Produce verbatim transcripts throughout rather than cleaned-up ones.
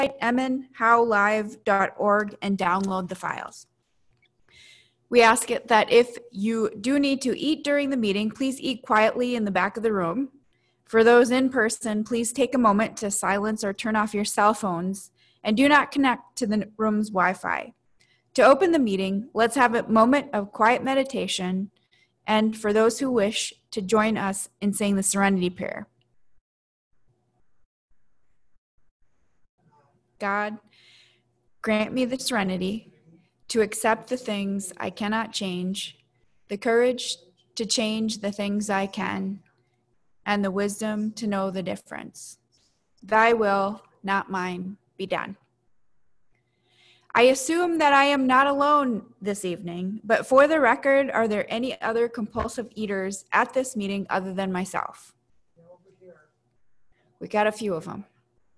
m n how live dot org and download the files. We ask it that if you do need to eat during the meeting, please eat quietly in the back of the room. For those in person, please take a moment to silence or turn off your cell phones and do not connect to the room's Wi-Fi. To open the meeting, let's have a moment of quiet meditation, and for those who wish to join us in saying the Serenity Prayer. God, grant me the serenity to accept the things I cannot change, the courage to change the things I can, and the wisdom to know the difference. Thy will, not mine, be done. I assume that I am not alone this evening, but for the record, are there any other compulsive eaters at this meeting other than myself? We got a few of them.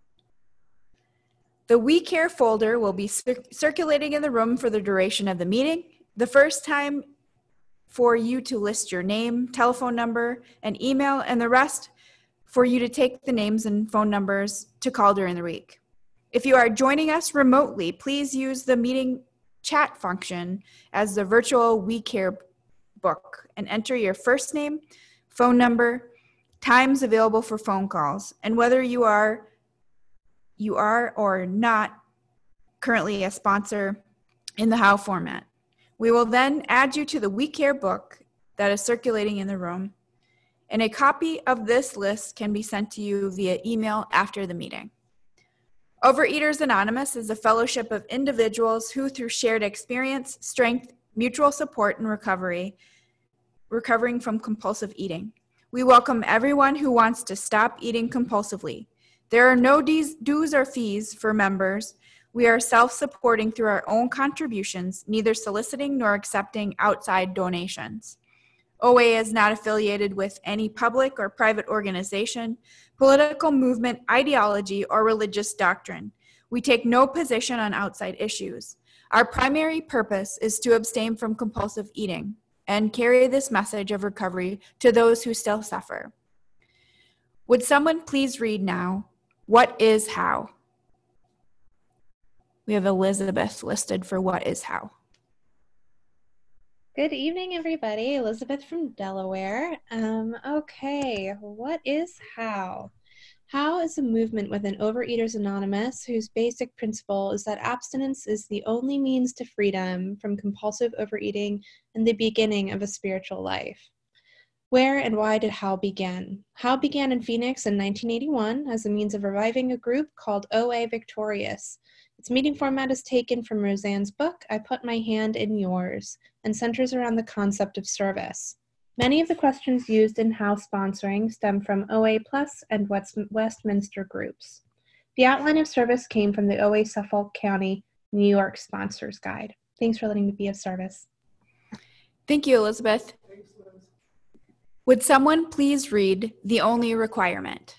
The We Care folder will be cir- circulating in the room for the duration of the meeting. The first time for you to list your name, telephone number, and email, and the rest for you to take the names and phone numbers to call during the week. If you are joining us remotely, please use the meeting chat function as the virtual We Care book and enter your first name, phone number, times available for phone calls, and whether you are you are or not currently a sponsor in the How format. We will then add you to the We Care book that is circulating in the room, and a copy of this list can be sent to you via email after the meeting. Overeaters Anonymous is a fellowship of individuals who, through shared experience, strength, mutual support, and recovery, recovering from compulsive eating. We welcome everyone who wants to stop eating compulsively. There are no dues or fees for members. We are self-supporting through our own contributions, neither soliciting nor accepting outside donations. O A is not affiliated with any public or private organization, political movement, ideology, or religious doctrine. We take no position on outside issues. Our primary purpose is to abstain from compulsive eating and carry this message of recovery to those who still suffer. Would someone please read now, what is how? We have Elizabeth listed for what is how. Good evening, everybody. Elizabeth from Delaware. Um, okay, what is how? How is a movement within Overeaters Anonymous whose basic principle is that abstinence is the only means to freedom from compulsive overeating and the beginning of a spiritual life. Where and why did How begin? How began in Phoenix in nineteen eighty-one as a means of reviving a group called O A Victorious. Its meeting format is taken from Roseanne's book, I Put My Hand in Yours, and centers around the concept of service. Many of the questions used in How sponsoring stem from O A Plus and West, Westminster groups. The outline of service came from the O A Suffolk County, New York Sponsors Guide. Thanks for letting me be of service. Thank you, Elizabeth. Would someone please read the only requirement?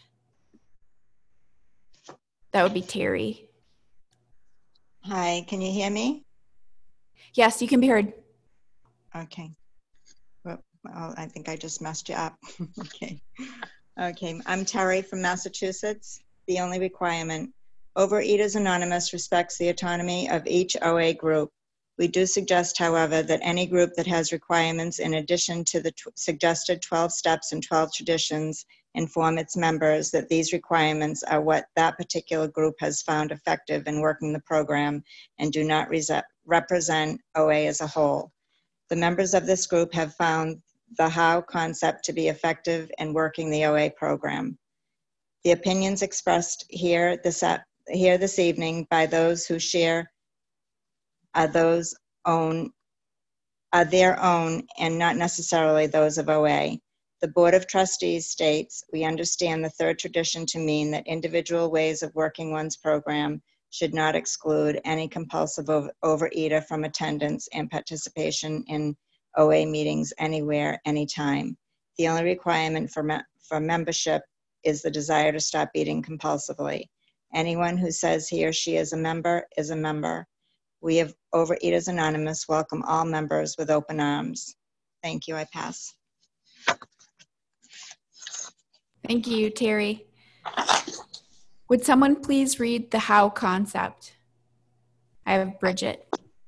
That would be Terry. Hi, can you hear me? Yes, you can be heard. Okay. Well, well I think I just messed you up. Okay. Okay, I'm Terry from Massachusetts. The only requirement, Overeaters Anonymous respects the autonomy of each O A group. We do suggest, however, that any group that has requirements in addition to the t- suggested twelve steps and twelve traditions inform its members that these requirements are what that particular group has found effective in working the program and do not res- represent O A as a whole. The members of this group have found the How concept to be effective in working the O A program. The opinions expressed here this, uh, here this evening by those who share are those own, are their own and not necessarily those of O A. The Board of Trustees states, we understand the third tradition to mean that individual ways of working one's program should not exclude any compulsive over- overeater from attendance and participation in O A meetings anywhere, anytime. The only requirement for, me- for membership is the desire to stop eating compulsively. Anyone who says he or she is a member is a member. We of Overeaters Anonymous welcome all members with open arms. Thank you, I pass. Thank you, Terry. Would someone please read the how concept? I have Bridget.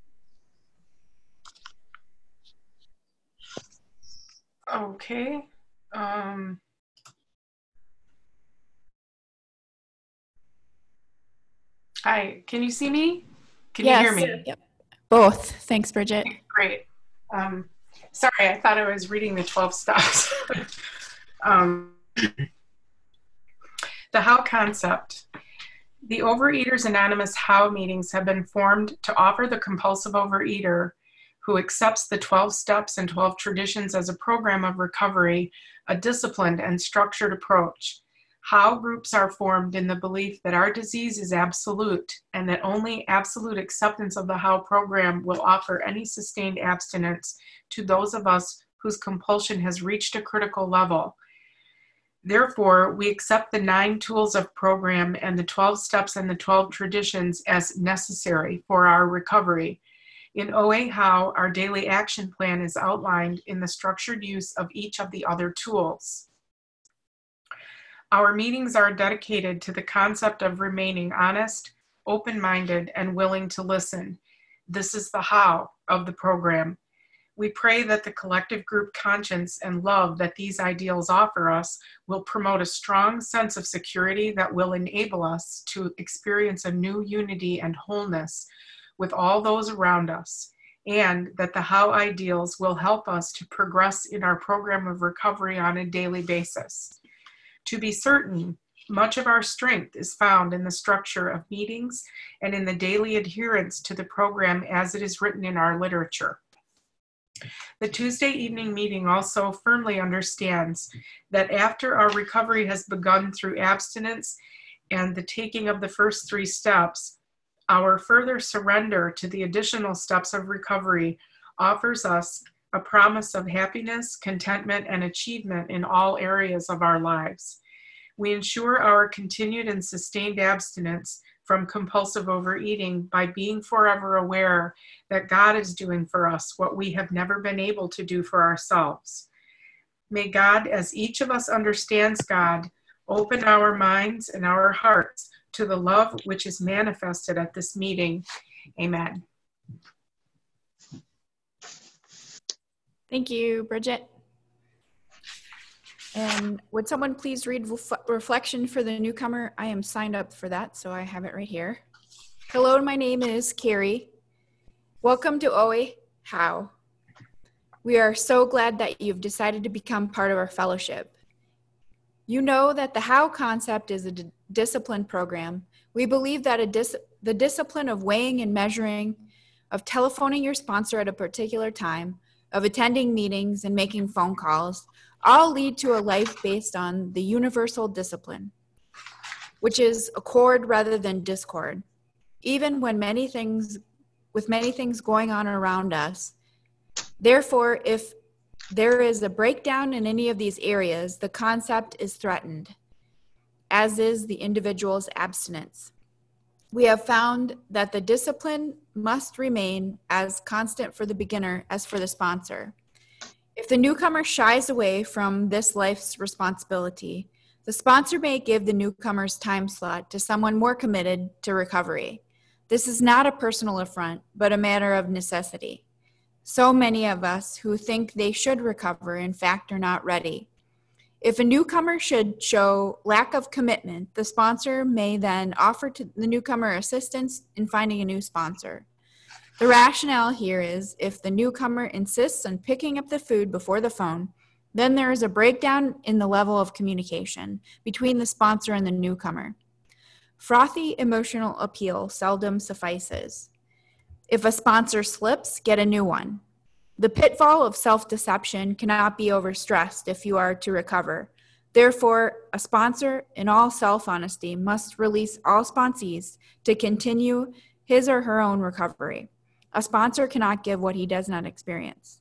Okay. Um, hi, can you see me? Can Yes. you hear me? Yep. Both. Thanks, Bridget. Great. Um, sorry, I thought I was reading the twelve steps. um, the how concept. The Overeaters Anonymous How meetings have been formed to offer the compulsive overeater who accepts the twelve steps and twelve traditions as a program of recovery, a disciplined and structured approach. How groups are formed in the belief that our disease is absolute and that only absolute acceptance of the How program will offer any sustained abstinence to those of us whose compulsion has reached a critical level. Therefore, we accept the nine tools of program and the twelve steps and the twelve traditions as necessary for our recovery. In O A How, our daily action plan is outlined in the structured use of each of the other tools. Our meetings are dedicated to the concept of remaining honest, open-minded, and willing to listen. This is the how of the program. We pray that the collective group conscience and love that these ideals offer us will promote a strong sense of security that will enable us to experience a new unity and wholeness with all those around us, and that the how ideals will help us to progress in our program of recovery on a daily basis. To be certain, much of our strength is found in the structure of meetings and in the daily adherence to the program as it is written in our literature. The Tuesday evening meeting also firmly understands that after our recovery has begun through abstinence and the taking of the first three steps, our further surrender to the additional steps of recovery offers us a promise of happiness, contentment, and achievement in all areas of our lives. We ensure our continued and sustained abstinence from compulsive overeating by being forever aware that God is doing for us what we have never been able to do for ourselves. May God, as each of us understands God, open our minds and our hearts to the love which is manifested at this meeting. Amen. Thank you, Bridget. And would someone please read ref- reflection for the newcomer? I am signed up for that, so I have it right here. Hello, my name is Carrie. Welcome to O A How. We are so glad that you've decided to become part of our fellowship. You know that the How concept is a d- discipline program. We believe that a dis- the discipline of weighing and measuring, of telephoning your sponsor at a particular time, of attending meetings and making phone calls, all lead to a life based on the universal discipline, which is accord rather than discord. Even when many things, with many things going on around us. Therefore, if there is a breakdown in any of these areas, the concept is threatened, as is the individual's abstinence. We have found that the discipline must remain as constant for the beginner as for the sponsor. If the newcomer shies away from this life's responsibility, the sponsor may give the newcomer's time slot to someone more committed to recovery. This is not a personal affront, but a matter of necessity. So many of us who think they should recover, in fact, are not ready. If a newcomer should show lack of commitment, the sponsor may then offer to the newcomer assistance in finding a new sponsor. The rationale here is if the newcomer insists on picking up the food before the phone, then there is a breakdown in the level of communication between the sponsor and the newcomer. Frothy emotional appeal seldom suffices. If a sponsor slips, get a new one. The pitfall of self-deception cannot be overstressed if you are to recover. Therefore, a sponsor, in all self-honesty, must release all sponsees to continue his or her own recovery. A sponsor cannot give what he does not experience.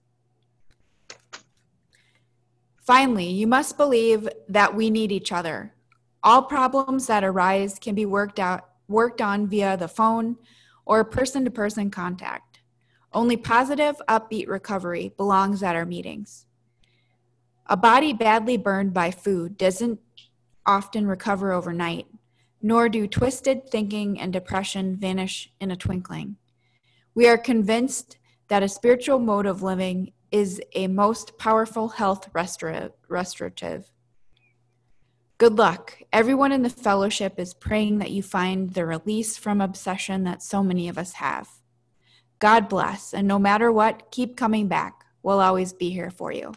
Finally, you must believe that we need each other. All problems that arise can be worked out, worked on via the phone or person-to-person contact. Only positive, upbeat recovery belongs at our meetings. A body badly burned by food doesn't often recover overnight. nor do twisted thinking and depression vanish in a twinkling. We are convinced that a spiritual mode of living is a most powerful health restora- restorative. Good luck. Everyone in the fellowship is praying that you find the release from obsession that so many of us have. God bless, and no matter what, keep coming back. We'll always be here for you.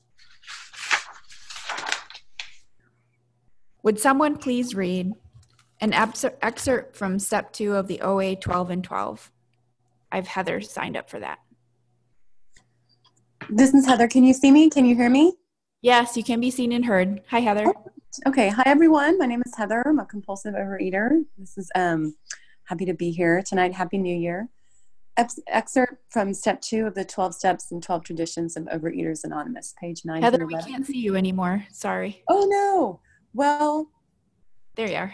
Would someone please read an excerpt from step two of the O A twelve and twelve? I've Heather signed up for that. This is Heather. Can you see me? Can you hear me? Yes, you can be seen and heard. Hi, Heather. Okay. Hi, everyone. My name is Heather. I'm a compulsive overeater. This is um, happy to be here tonight. Happy New Year. Ex- excerpt from step two of the twelve steps and twelve traditions of Overeaters Anonymous, page nine. Heather, we can't see you anymore. Sorry. Oh, no. Well, there you are.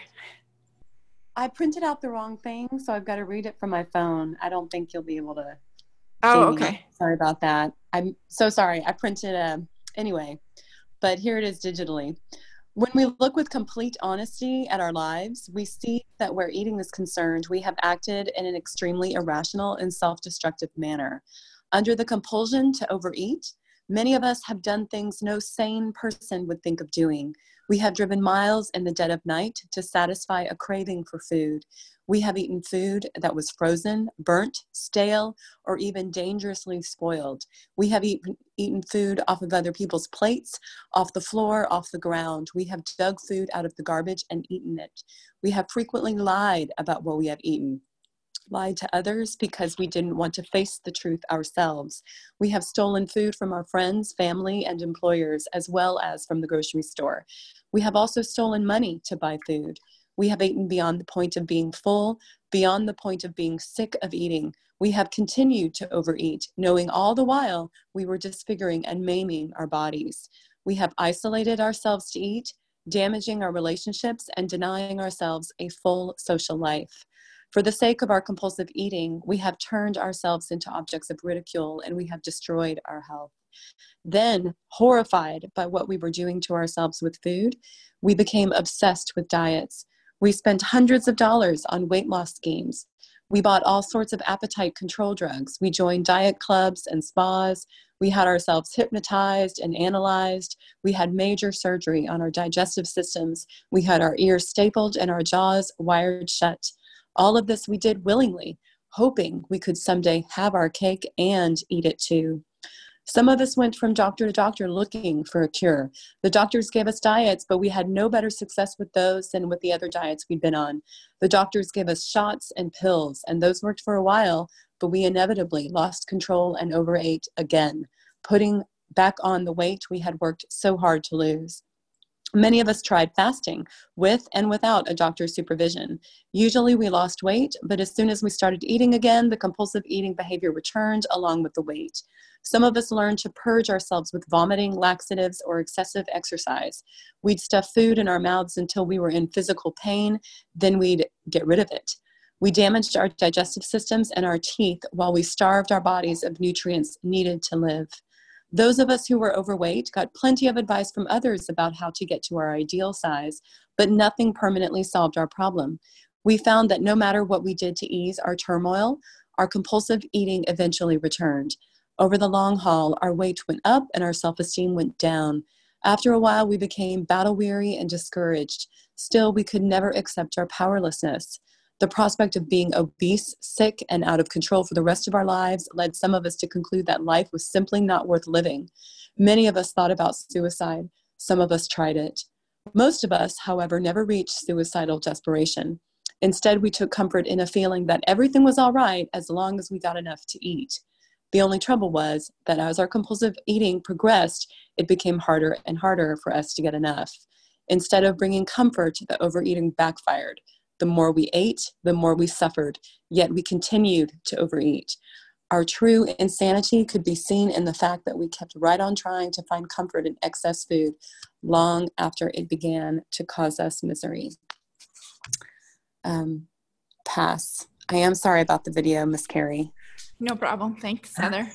I printed out the wrong thing, so I've got to read it from my phone. I don't think you'll be able to Oh, see me. okay. Sorry about that. I'm so sorry. I printed a, anyway, but here it is digitally. When we look with complete honesty at our lives, we see that where eating is concerned, we have acted in an extremely irrational and self-destructive manner. Under the compulsion to overeat, many of us have done things no sane person would think of doing. We have driven miles in the dead of night to satisfy a craving for food. We have eaten food that was frozen, burnt, stale, or even dangerously spoiled. We have eat, eaten food off of other people's plates, off the floor, off the ground. We have dug food out of the garbage and eaten it. We have frequently lied about what we have eaten. Lied to others because we didn't want to face the truth ourselves. We have stolen food from our friends, family, and employers, as well as from the grocery store. We have also stolen money to buy food. We have eaten beyond the point of being full, beyond the point of being sick of eating. We have continued to overeat, knowing all the while we were disfiguring and maiming our bodies. We have isolated ourselves to eat, damaging our relationships and denying ourselves a full social life. For the sake of our compulsive eating, we have turned ourselves into objects of ridicule and we have destroyed our health. Then, horrified by what we were doing to ourselves with food, we became obsessed with diets. We spent hundreds of dollars on weight loss schemes. We bought all sorts of appetite control drugs. We joined diet clubs and spas. We had ourselves hypnotized and analyzed. We had major surgery on our digestive systems. We had our ears stapled and our jaws wired shut. All of this we did willingly, hoping we could someday have our cake and eat it too. Some of us went from doctor to doctor looking for a cure. The doctors gave us diets, but we had no better success with those than with the other diets we'd been on. The doctors gave us shots and pills, and those worked for a while, but we inevitably lost control and overate again, putting back on the weight we had worked so hard to lose. Many of us tried fasting with and without a doctor's supervision. Usually we lost weight, but as soon as we started eating again, the compulsive eating behavior returned along with the weight. Some of us learned to purge ourselves with vomiting, laxatives, or excessive exercise. We'd stuff food in our mouths until we were in physical pain, then we'd get rid of it. We damaged our digestive systems and our teeth while we starved our bodies of nutrients needed to live. Those of us who were overweight got plenty of advice from others about how to get to our ideal size, but nothing permanently solved our problem. We found that no matter what we did to ease our turmoil, our compulsive eating eventually returned. Over the long haul, our weight went up and our self-esteem went down. After a while, we became battle-weary and discouraged. Still, we could never accept our powerlessness. The prospect of being obese, sick, and out of control for the rest of our lives led some of us to conclude that life was simply not worth living. Many of us thought about suicide. Some of us tried it. Most of us, however, never reached suicidal desperation. Instead, we took comfort in a feeling that everything was all right as long as we got enough to eat. The only trouble was that as our compulsive eating progressed, it became harder and harder for us to get enough. Instead of bringing comfort, the overeating backfired. The more we ate, the more we suffered, yet we continued to overeat. Our true insanity could be seen in the fact that we kept right on trying to find comfort in excess food long after it began to cause us misery. Um, pass. I am sorry about the video, Miss Carrie. No problem. Thanks, Heather.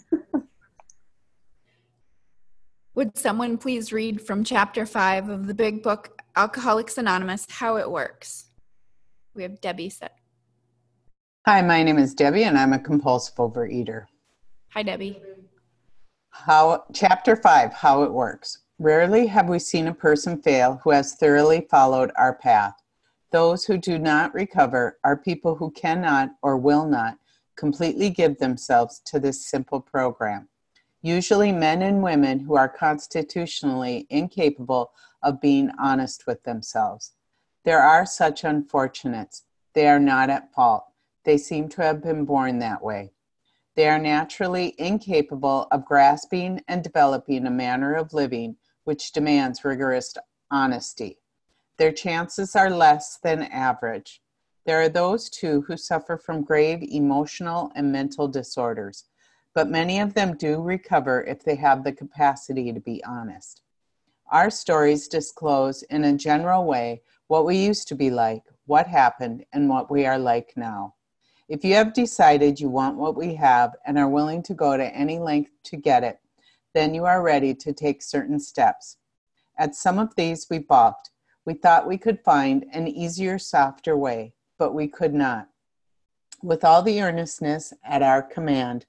Would someone please read from chapter five of the big book, Alcoholics Anonymous, How It Works? We have Debbie set. Hi, my name is Debbie, and I'm a compulsive overeater. Hi, Debbie. How, chapter five, how it works. Rarely have we seen a person fail who has thoroughly followed our path. Those who do not recover are people who cannot or will not completely give themselves to this simple program. Usually men and women who are constitutionally incapable of being honest with themselves. There are such unfortunates. They are not at fault. They seem to have been born that way. They are naturally incapable of grasping and developing a manner of living which demands rigorous honesty. Their chances are less than average. There are those, too, who suffer from grave emotional and mental disorders, but many of them do recover if they have the capacity to be honest. Our stories disclose in a general way what we used to be like, what happened, and what we are like now. If you have decided you want what we have and are willing to go to any length to get it, then you are ready to take certain steps. At some of these we balked. We thought we could find an easier, softer way, but we could not. With all the earnestness at our command,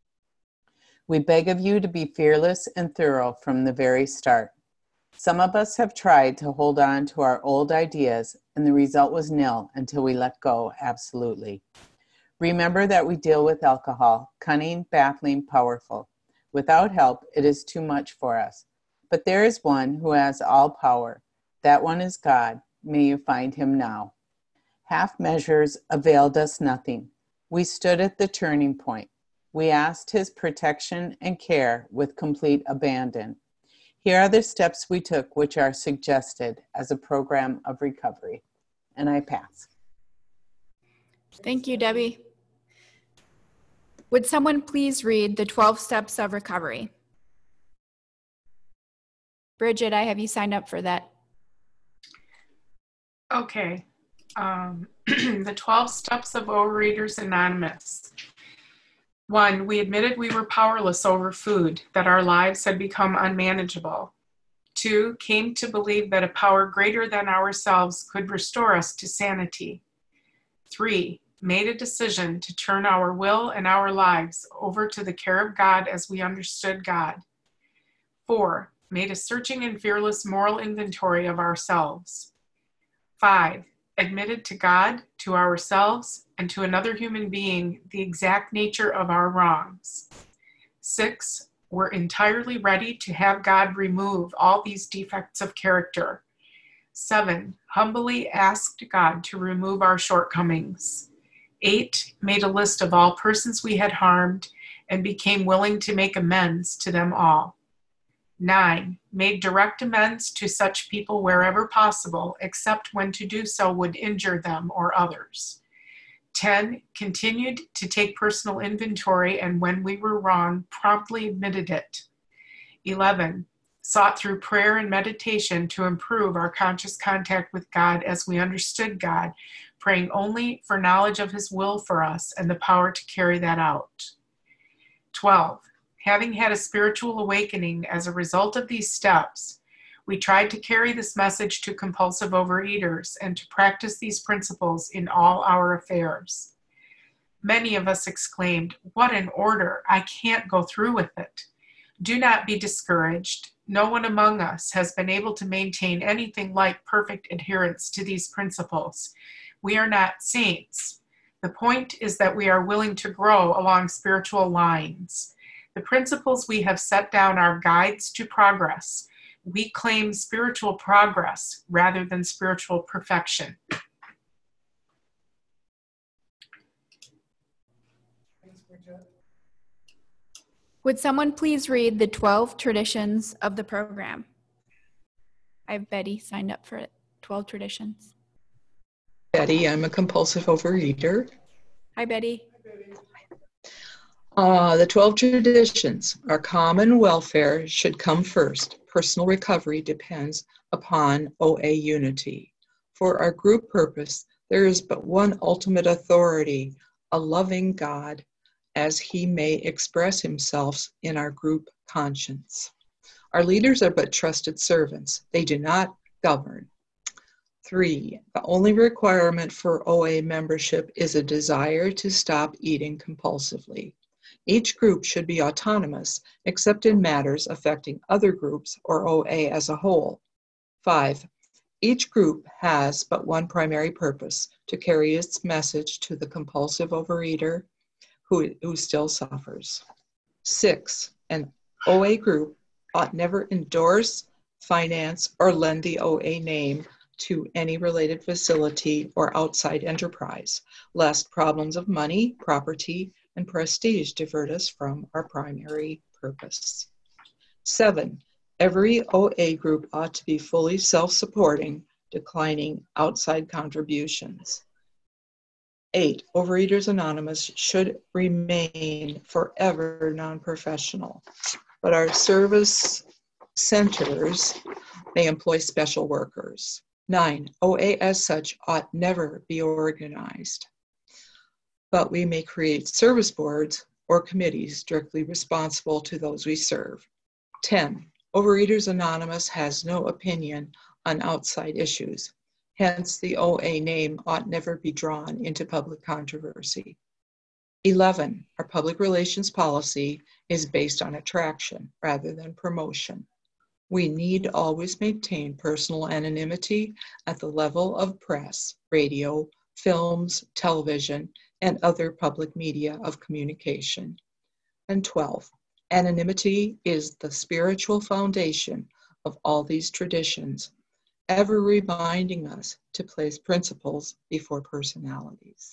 we beg of you to be fearless and thorough from the very start. Some of us have tried to hold on to our old ideas, and the result was nil until we let go absolutely. Remember that we deal with alcohol, cunning, baffling, powerful. Without help, it is too much for us. But there is one who has all power. That one is God. May you find him now. Half measures availed us nothing. We stood at the turning point. We asked his protection and care with complete abandon. Here are the steps we took, which are suggested as a program of recovery. And I pass. Thank you, Debbie. Would someone please read the twelve steps of recovery? Bridget, I have you signed up for that. Okay. Um, the twelve steps of Overeaters Anonymous. One, we admitted we were powerless over food, that our lives had become unmanageable. Two, came to believe that a power greater than ourselves could restore us to sanity. Three, made a decision to turn our will and our lives over to the care of God as we understood God. Four, made a searching and fearless moral inventory of ourselves. Five, admitted to God, to ourselves, and to another human being the exact nature of our wrongs. Six, were entirely ready to have God remove all these defects of character. Seven, humbly asked God to remove our shortcomings. Eight, made a list of all persons we had harmed and became willing to make amends to them all. Nine, made direct amends to such people wherever possible, except when to do so would injure them or others. Ten, continued to take personal inventory and when we were wrong, promptly admitted it. Eleven, sought through prayer and meditation to improve our conscious contact with God as we understood God, praying only for knowledge of his will for us and the power to carry that out. Twelve, having had a spiritual awakening as a result of these steps, we tried to carry this message to compulsive overeaters and to practice these principles in all our affairs. Many of us exclaimed, "What an order! I can't go through with it." Do not be discouraged. No one among us has been able to maintain anything like perfect adherence to these principles. We are not saints. The point is that we are willing to grow along spiritual lines. The principles we have set down are guides to progress. We claim spiritual progress rather than spiritual perfection. Would someone please read the twelve traditions of the program? I have Betty signed up for it. twelve traditions. Betty, I'm a compulsive overeater. Hi, Betty. Uh, the twelve traditions. Our common welfare should come first. Personal recovery depends upon O A unity. For our group purpose, there is but one ultimate authority, a loving God, as he may express himself in our group conscience. Our leaders are but trusted servants. They do not govern. Three, the only requirement for O A membership is a desire to stop eating compulsively. Each group should be autonomous, except in matters affecting other groups or O A as a whole. Five, each group has but one primary purpose, to carry its message to the compulsive overeater who, who still suffers. Six, an O A group ought never endorse, finance, or lend the O A name to any related facility or outside enterprise, lest problems of money, property, and prestige divert us from our primary purpose. Seven, every O A group ought to be fully self-supporting, declining outside contributions. Eight, Overeaters Anonymous should remain forever non-professional, but our service centers may employ special workers. Nine, O A as such ought never be organized, but we may create service boards or committees directly responsible to those we serve. Ten, Overeaters Anonymous has no opinion on outside issues. Hence, the O A name ought never be drawn into public controversy. Eleven, our public relations policy is based on attraction rather than promotion. We need always maintain personal anonymity at the level of press, radio, films, television, and other public media of communication. And twelve, anonymity is the spiritual foundation of all these traditions, ever reminding us to place principles before personalities.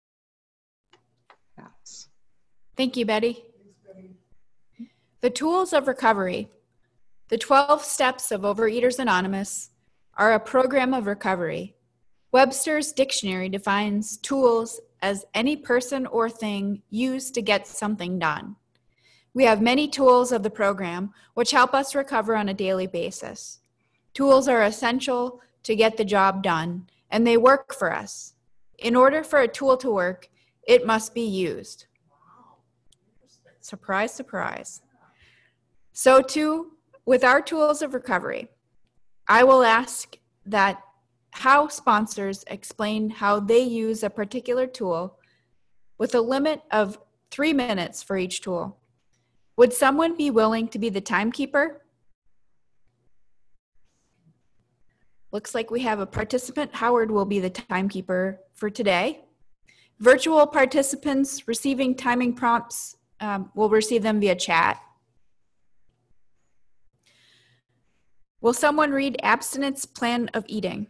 Pass. Thank you, Betty. The tools of recovery. The twelve Steps of Overeaters Anonymous are a program of recovery. Webster's dictionary defines tools as any person or thing used to get something done. We have many tools of the program which help us recover on a daily basis. Tools are essential to get the job done, and they work for us. In order for a tool to work, it must be used. Surprise, surprise. So too, with our tools of recovery, I will ask that how sponsors explain how they use a particular tool with a limit of three minutes for each tool. Would someone be willing to be the timekeeper? Looks like we have a participant. Howard will be the timekeeper for today. Virtual participants receiving timing prompts um, will receive them via chat. Will someone read Abstinence Plan of Eating?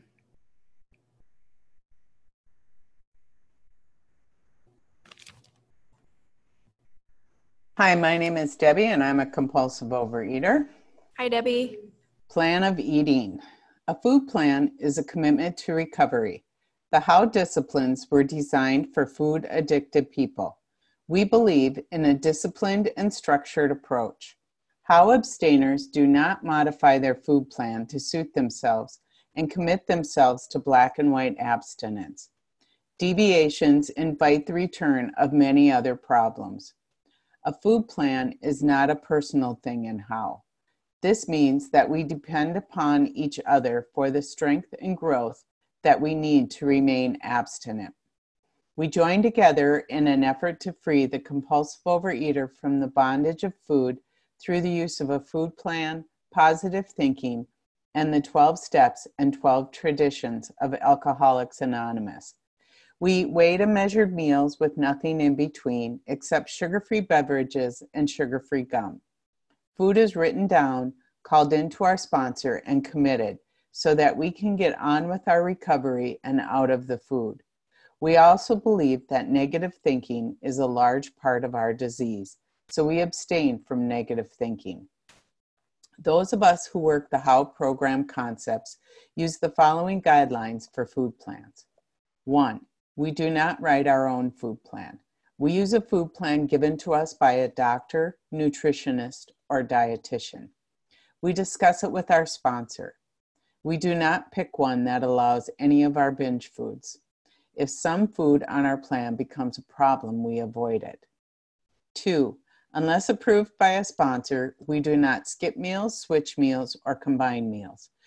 Hi, my name is Debbie, and I'm a compulsive overeater. Hi, Debbie. Plan of eating. A food plan is a commitment to recovery. The How disciplines were designed for food-addicted people. We believe in a disciplined and structured approach. How abstainers do not modify their food plan to suit themselves and commit themselves to black and white abstinence. Deviations invite the return of many other problems. A food plan is not a personal thing in How. This means that we depend upon each other for the strength and growth that we need to remain abstinent. We join together in an effort to free the compulsive overeater from the bondage of food through the use of a food plan, positive thinking, and the twelve steps and twelve traditions of Alcoholics Anonymous. We eat weighed and measured meals with nothing in between except sugar-free beverages and sugar-free gum. Food is written down, called into our sponsor, and committed so that we can get on with our recovery and out of the food. We also believe that negative thinking is a large part of our disease, so we abstain from negative thinking. Those of us who work the How program concepts use the following guidelines for food plans. One, we do not write our own food plan. We use a food plan given to us by a doctor, nutritionist, or dietitian. We discuss it with our sponsor. We do not pick one that allows any of our binge foods. If some food on our plan becomes a problem, we avoid it. Two, unless approved by a sponsor, we do not skip meals, switch meals, or combine meals.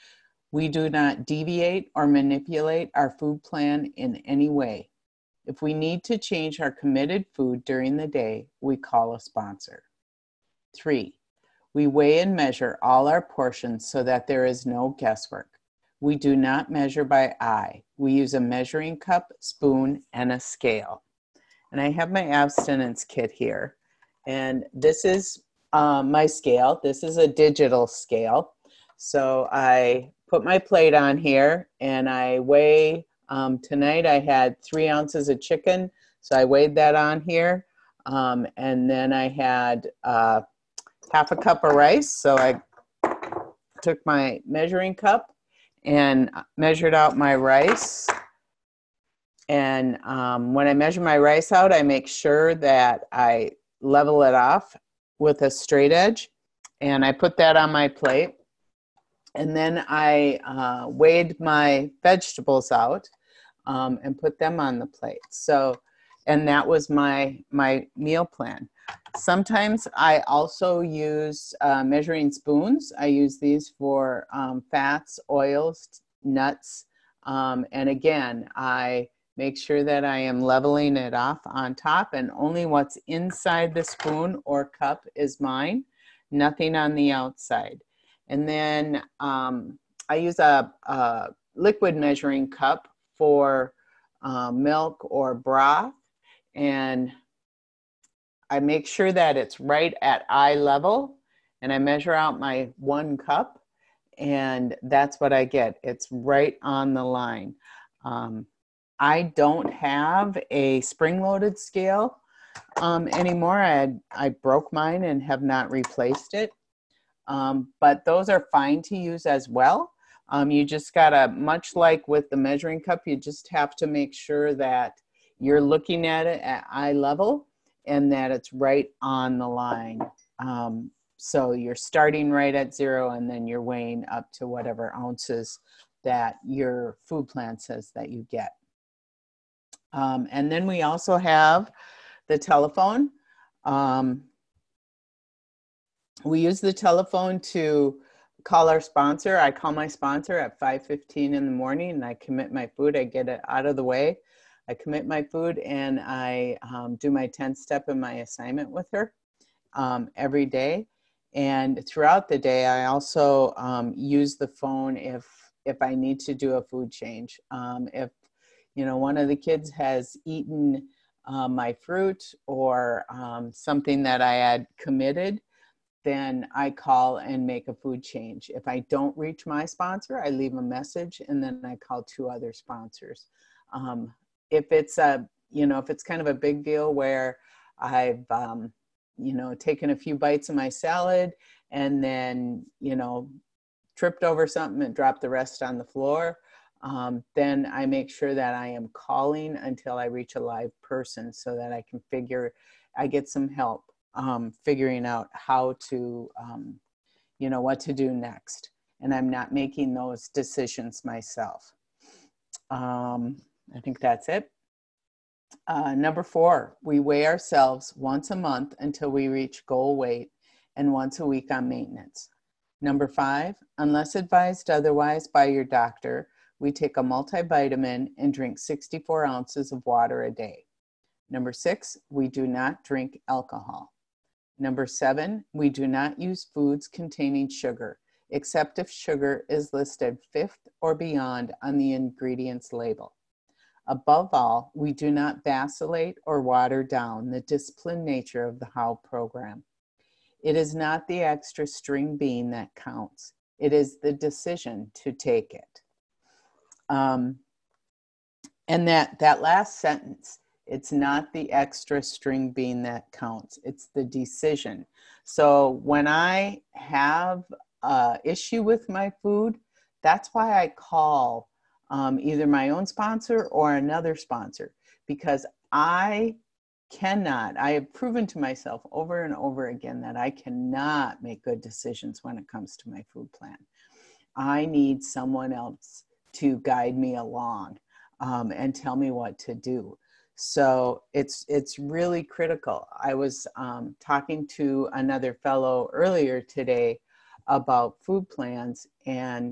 We do not deviate or manipulate our food plan in any way. If we need to change our committed food during the day, we call a sponsor. Three, we weigh and measure all our portions so that there is no guesswork. We do not measure by eye. We use a measuring cup, spoon, and a scale. And I have my abstinence kit here. And this is um, my scale. This is a digital scale. So I put my plate on here and I weigh, um, tonight I had three ounces of chicken. So I weighed that on here. Um, and then I had uh, half a cup of rice. So I took my measuring cup and measured out my rice. And um, when I measure my rice out, I make sure that I level it off with a straight edge. And I put that on my plate. And then I uh, weighed my vegetables out um, and put them on the plate. So, and that was my, my meal plan. Sometimes I also use uh, measuring spoons. I use these for um, fats, oils, nuts. Um, and again, I make sure that I am leveling it off on top, and only what's inside the spoon or cup is mine, nothing on the outside. And then um, I use a, a liquid measuring cup for uh, milk or broth, and I make sure that it's right at eye level, and I measure out my one cup, and that's what I get. It's right on the line. Um, I don't have a spring-loaded scale um, anymore. I, had, I broke mine and have not replaced it, um, but those are fine to use as well. Um, you just gotta, much like with the measuring cup, you just have to make sure that you're looking at it at eye level and that it's right on the line. Um, so you're starting right at zero and then you're weighing up to whatever ounces that your food plan says that you get. Um, and then we also have the telephone. Um, we use the telephone to call our sponsor. I call my sponsor at five fifteen in the morning and I commit my food. I get it out of the way. I commit my food and I um, do my ten step in my assignment with her um, every day. And throughout the day, I also um, use the phone if, if I need to do a food change. Um, if, you know, one of the kids has eaten uh, my fruit or um, something that I had committed, then I call and make a food change. If I don't reach my sponsor, I leave a message and then I call two other sponsors. Um, if it's a, you know, if it's kind of a big deal where I've, um, you know, taken a few bites of my salad and then, you know, tripped over something and dropped the rest on the floor, um, then I make sure that I am calling until I reach a live person so that I can figure, I get some help um, figuring out how to, um, you know, what to do next. And I'm not making those decisions myself. Um, I think that's it. Uh, number four, we weigh ourselves once a month until we reach goal weight and once a week on maintenance. Number five, unless advised otherwise by your doctor, we take a multivitamin and drink sixty-four ounces of water a day. Number six, we do not drink alcohol. Number seven, we do not use foods containing sugar, except if sugar is listed fifth or beyond on the ingredients label. Above all, we do not vacillate or water down the disciplined nature of the How program. It is not the extra string bean that counts. It is the decision to take it. Um, and that, that last sentence, it's not the extra string bean that counts. It's the decision. So when I have an issue with my food, that's why I call um, either my own sponsor or another sponsor, because I cannot, I have proven to myself over and over again that I cannot make good decisions when it comes to my food plan. I need someone else to guide me along um, and tell me what to do. So it's it's really critical. I was um, talking to another fellow earlier today about food plans, and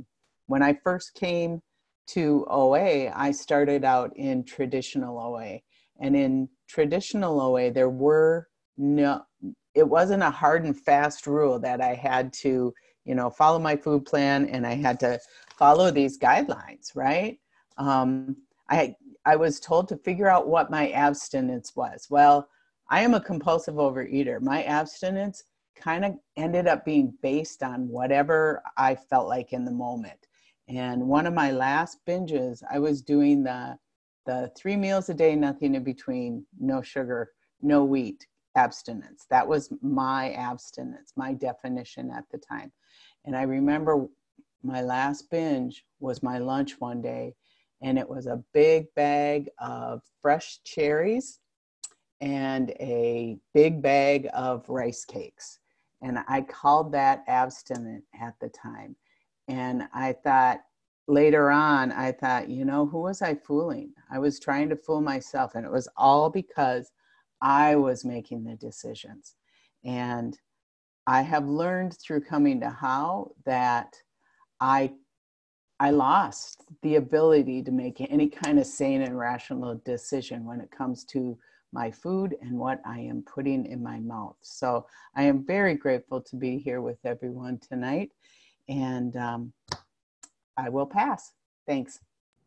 when I first came to O A, I started out in traditional O A. And in traditional O A, there were no, it wasn't a hard and fast rule that I had to, you know, follow my food plan and I had to follow these guidelines, right? Um, I, I was told to figure out what my abstinence was. Well, I am a compulsive overeater. My abstinence kind of ended up being based on whatever I felt like in the moment. And one of my last binges, I was doing the, the three meals a day, nothing in between, no sugar, no wheat abstinence. That was my abstinence, my definition at the time. And I remember my last binge was my lunch one day, and it was a big bag of fresh cherries and a big bag of rice cakes. And I called that abstinent at the time. And I thought, later on, I thought, you know, who was I fooling? I was trying to fool myself. And it was all because I was making the decisions. And I have learned through coming to How that I I lost the ability to make any kind of sane and rational decision when it comes to my food and what I am putting in my mouth. So I am very grateful to be here with everyone tonight. And um, I will pass. Thanks.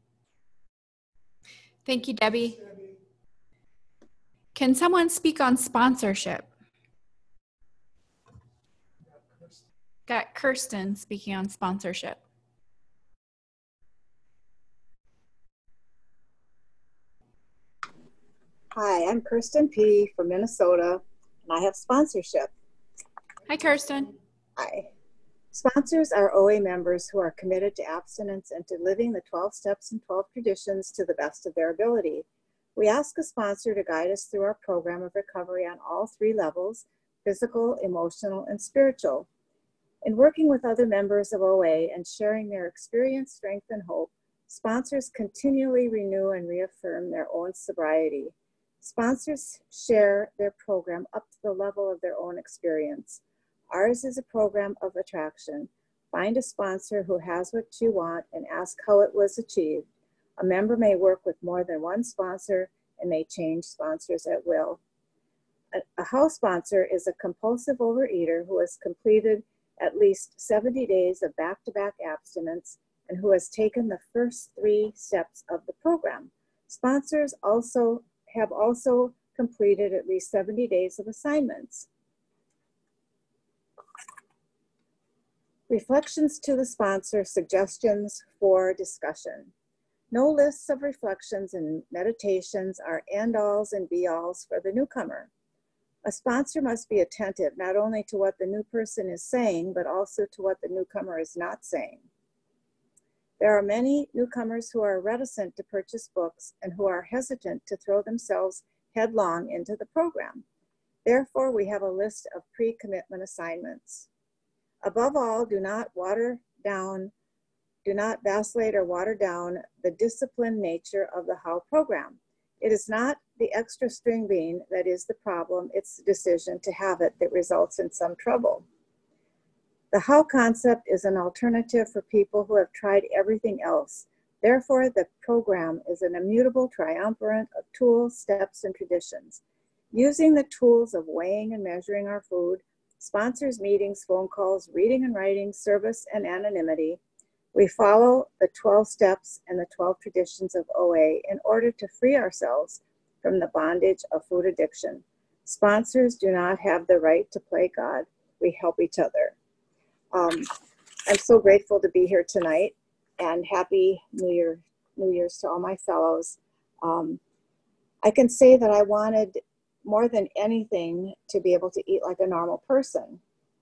Thank you, Debbie. Can someone speak on sponsorship? Got Kirsten speaking on sponsorship. Hi, I'm Kirsten P. from Minnesota, and I have sponsorship. Hi, Kirsten. Hi. Sponsors are O A members who are committed to abstinence and to living the twelve steps and twelve traditions to the best of their ability. We ask a sponsor to guide us through our program of recovery on all three levels: physical, emotional, and spiritual. In working with other members of O A and sharing their experience, strength, and hope, sponsors continually renew and reaffirm their own sobriety. Sponsors share their program up to the level of their own experience. Ours is a program of attraction. Find a sponsor who has what you want and ask how it was achieved. A member may work with more than one sponsor and may change sponsors at will. A, a house sponsor is a compulsive overeater who has completed at least seventy days of back-to-back abstinence and who has taken the first three steps of the program. Sponsors also have also completed at least seventy days of assignments. Reflections to the sponsor, suggestions for discussion. No lists of reflections and meditations are end-alls and be-alls for the newcomer. A sponsor must be attentive not only to what the new person is saying, but also to what the newcomer is not saying. There are many newcomers who are reticent to purchase books and who are hesitant to throw themselves headlong into the program. Therefore, we have a list of pre-commitment assignments. Above all, do not water down, do not vacillate or water down the disciplined nature of the How program. It is not the extra string bean that is the problem, it's the decision to have it that results in some trouble. The How concept is an alternative for people who have tried everything else. Therefore, the program is an immutable triumvirate of tools, steps, and traditions. Using the tools of weighing and measuring our food, sponsors, meetings, phone calls, reading and writing, service, and anonymity, we follow the twelve steps and the twelve traditions of O A in order to free ourselves from the bondage of food addiction. Sponsors do not have the right to play God. We help each other. Um, I'm so grateful to be here tonight, and happy New Year, New Year's to all my fellows. Um, I can say that I wanted more than anything to be able to eat like a normal person.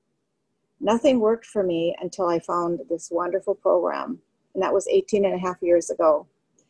Nothing worked for me until I found this wonderful program, and that was eighteen and a half years ago.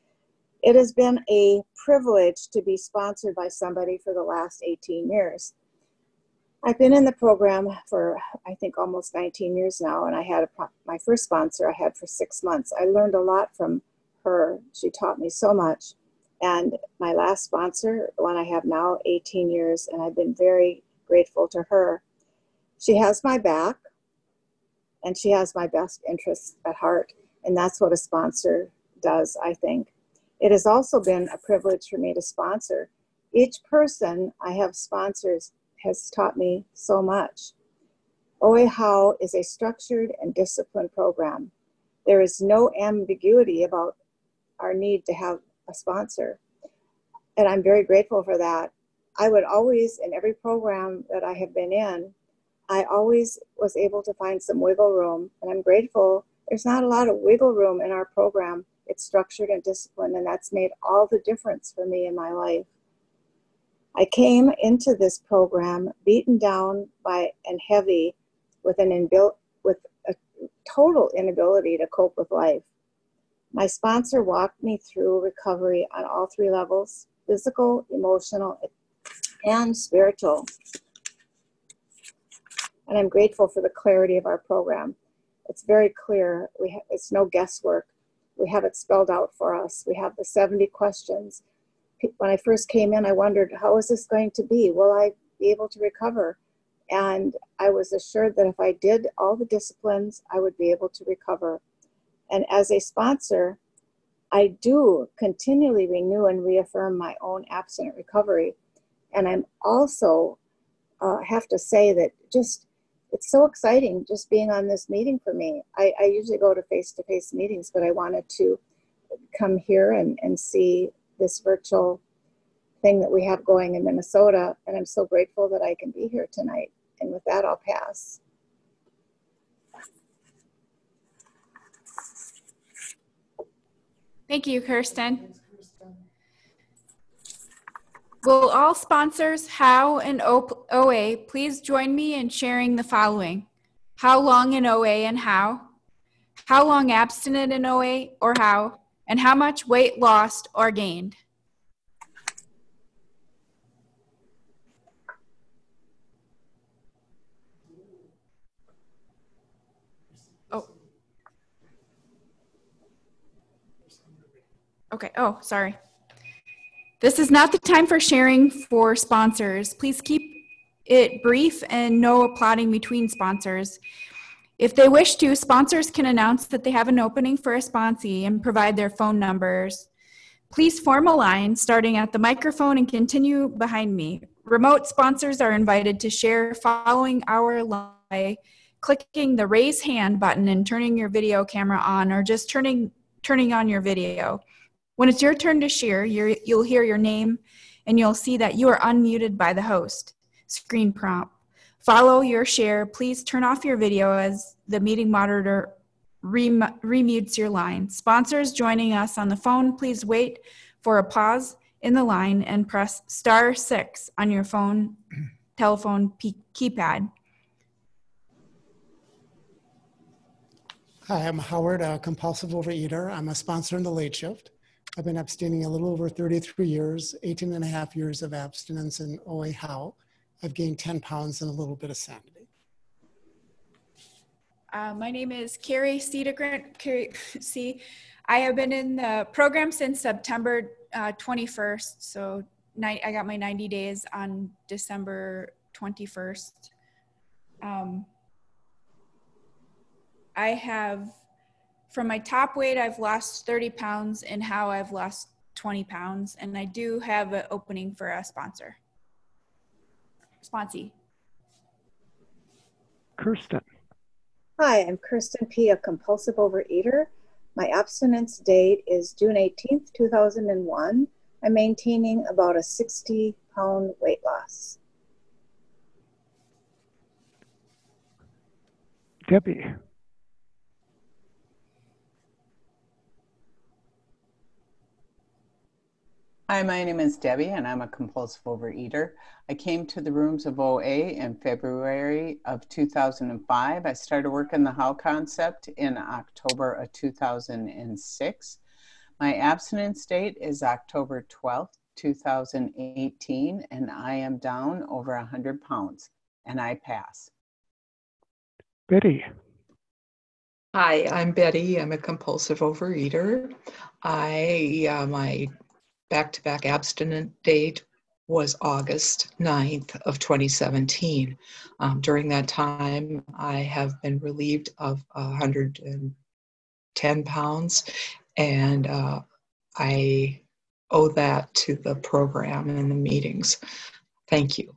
It has been a privilege to be sponsored by somebody for the last eighteen years. I've been in the program for, I think, almost nineteen years now, and I had a, my first sponsor I had for six months. I learned a lot from her. She taught me so much. And my last sponsor, the one I have now, eighteen years, and I've been very grateful to her. She has my back, and she has my best interests at heart. And that's what a sponsor does, I think. It has also been a privilege for me to sponsor. Each person I have sponsors has taught me so much. O A How is a structured and disciplined program. There is no ambiguity about our need to have a sponsor. And I'm very grateful for that. I would always, in every program that I have been in, I always was able to find some wiggle room. And I'm grateful. There's not a lot of wiggle room in our program. It's structured and disciplined, and that's made all the difference for me in my life. I came into this program beaten down by and heavy with an inbuilt, with a total inability to cope with life. My sponsor walked me through recovery on all three levels: physical, emotional, and spiritual. And I'm grateful for the clarity of our program. It's very clear. We ha- it's no guesswork. We have it spelled out for us. We have the seventy questions. When I first came in, I wondered, how is this going to be? Will I be able to recover? And I was assured that if I did all the disciplines, I would be able to recover. And as a sponsor, I do continually renew and reaffirm my own abstinent recovery. And I'm also uh, have to say that just, it's so exciting just being on this meeting for me. I, I usually go to face-to-face meetings, but I wanted to come here and, and see this virtual thing that we have going in Minnesota. And I'm so grateful that I can be here tonight. And with that, I'll pass. Thank you, Kirsten. Will all sponsors, How and O A, please join me in sharing the following: how long in O A and how, how long abstinent in O A or how, and how much weight lost or gained. Oh. Okay, oh, sorry. This is not the time for sharing for sponsors. Please keep it brief and no applauding between sponsors. If they wish to, sponsors can announce that they have an opening for a sponsee and provide their phone numbers. Please form a line starting at the microphone and continue behind me. Remote sponsors are invited to share following our line by clicking the raise hand button and turning your video camera on, or just turning, turning on your video. When it's your turn to share, you're, you'll hear your name and you'll see that you are unmuted by the host. Screen prompt. Follow your share. Please turn off your video as the meeting monitor rem remutes your line. Sponsors joining us on the phone, please wait for a pause in the line and press star six on your phone, telephone keypad. Hi, I'm Howard, a compulsive overeater. I'm a sponsor in the late shift. I've been abstaining a little over thirty-three years, eighteen and a half years of abstinence in O A How. I've gained ten pounds and a little bit of sanity. Uh, my name is Carrie Cedegren. Carrie, see, I have been in the program since September uh, twenty-first. So I got my ninety days on December twenty-first. Um, I have, from my top weight, I've lost thirty pounds, and How I've lost twenty pounds. And I do have an opening for a sponsor. Sponsee. Kirsten. Hi, I'm Kirsten P., a compulsive overeater. My abstinence date is June eighteenth, two thousand one. I'm maintaining about a sixty pound weight loss. Debbie. Hi, my name is Debbie, and I'm a compulsive overeater. I came to the rooms of O A in February of two thousand five. I started working the How concept in October of two thousand six. My abstinence date is October twelfth, two thousand eighteen, and I am down over one hundred pounds, and I pass. Betty. Hi, I'm Betty. I'm a compulsive overeater. I, uh, my back-to-back abstinent date was August ninth of twenty seventeen. Um, during that time, I have been relieved of one hundred ten pounds, and uh, I owe that to the program and the meetings. Thank you.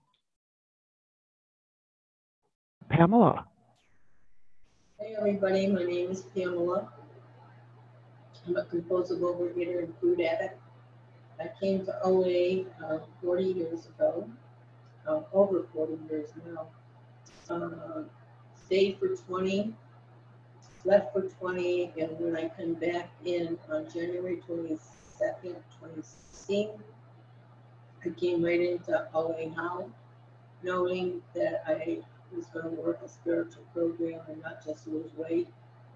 Pamela. Hey everybody, my name is Pamela. I'm a compulsive overeater and food addict. I came to O A uh, forty years ago, uh, over forty years now. Uh, stayed for twenty, left for twenty, and when I come back in on January twenty-second, twenty sixteen, I came right into O A How, knowing that I was going to work a spiritual program and not just lose weight.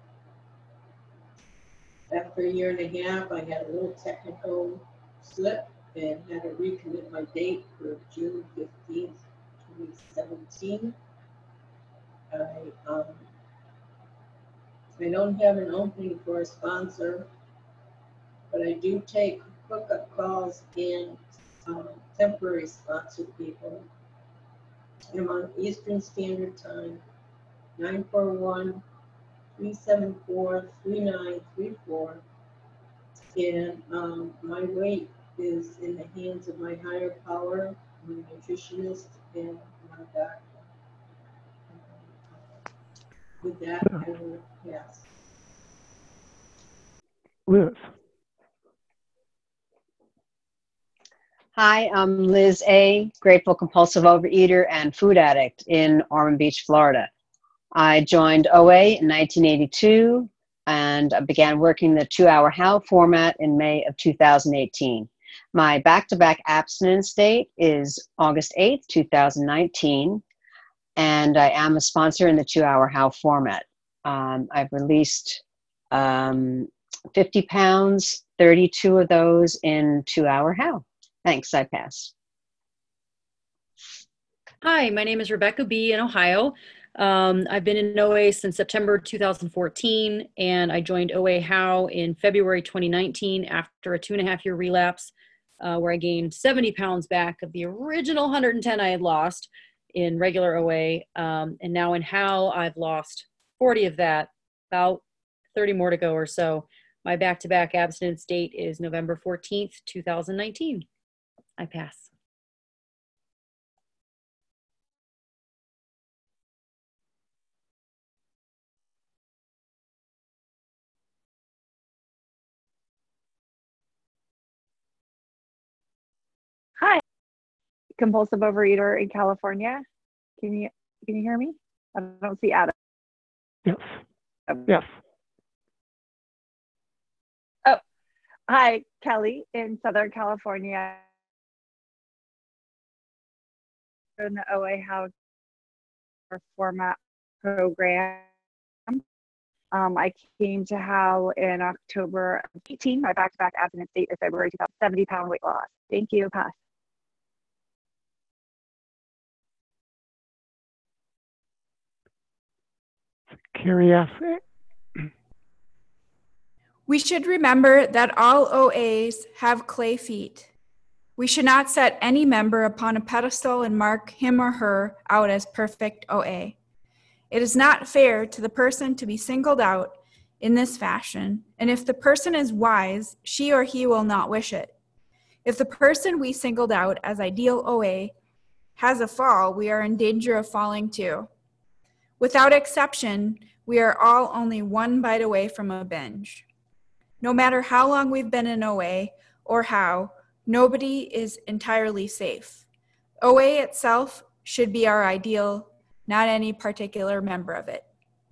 After a year and a half, I had a little technical slip and had to recommit my date for June fifteenth, twenty seventeen. I, um, I don't have an opening for a sponsor, but I do take hookup calls and um, temporary sponsor people. I'm on Eastern Standard Time, nine four one, three seven four, three nine three four. And um, my weight is in the hands of my higher power, my nutritionist, and my doctor. With that, I will pass. Liz. Hi, I'm Liz A., grateful compulsive overeater and food addict in Ormond Beach, Florida. I joined O A in nineteen eighty-two and I began working the two-hour How format in May of two thousand eighteen. My back-to-back abstinence date is August eighth, two thousand nineteen, and I am a sponsor in the two-hour How format. Um, I've released um, fifty pounds, thirty-two of those in two-hour How. Thanks, I pass. Hi, my name is Rebecca B. in Ohio. Um, I've been in O A since September two thousand fourteen, and I joined O A How in February twenty nineteen after a two and a half year relapse, uh, where I gained seventy pounds back of the original one hundred ten I had lost in regular O A. Um, and now in How, I've lost forty of that, about thirty more to go or so. My back-to-back abstinence date is November fourteenth, two thousand nineteen. I pass. Hi, compulsive overeater in California. Can you can you hear me? I don't see Adam. Yes. Yes. Oh, hi, Kelly in Southern California. In the O A How format program. Um, I came to How in October of eighteen. My back-to-back abstinence date is February two thousand, seventy pound weight loss. Thank you. Pass. Carrie F. We should remember that all O As have clay feet. We should not set any member upon a pedestal and mark him or her out as perfect O A. It is not fair to the person to be singled out in this fashion, and if the person is wise, she or he will not wish it. If the person we singled out as ideal O A has a fall, we are in danger of falling too. Without exception, we are all only one bite away from a binge. No matter how long we've been in O A or how, nobody is entirely safe. O A itself should be our ideal, not any particular member of it.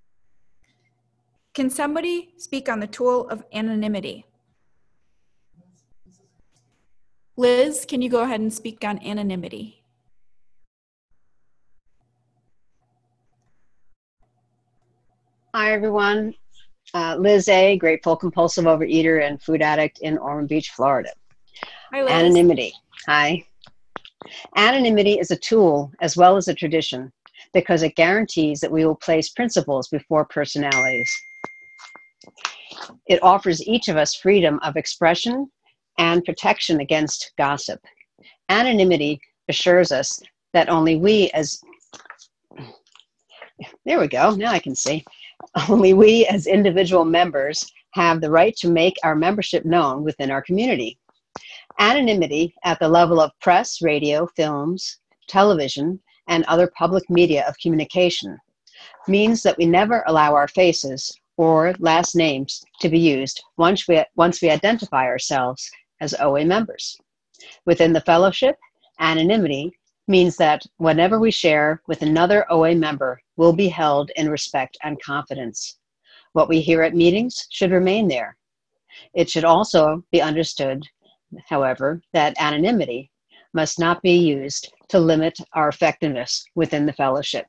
Can somebody speak on the tool of anonymity? Liz, can you go ahead and speak on anonymity? Hi, everyone. Uh, Liz A., grateful compulsive overeater and food addict in Ormond Beach, Florida. Hi, Liz. Anonymity. Hi. Anonymity is a tool as well as a tradition because it guarantees that we will place principles before personalities. It offers each of us freedom of expression and protection against gossip. Anonymity assures us that only we as, there we go, now I can see, only we as individual members have the right to make our membership known within our community. Anonymity at the level of press, radio, films, television, and other public media of communication means that we never allow our faces or last names to be used once we, once we identify ourselves as O A members. Within the fellowship, anonymity means that whenever we share with another O A member will be held in respect and confidence. What we hear at meetings should remain there. It should also be understood, however, that anonymity must not be used to limit our effectiveness within the fellowship.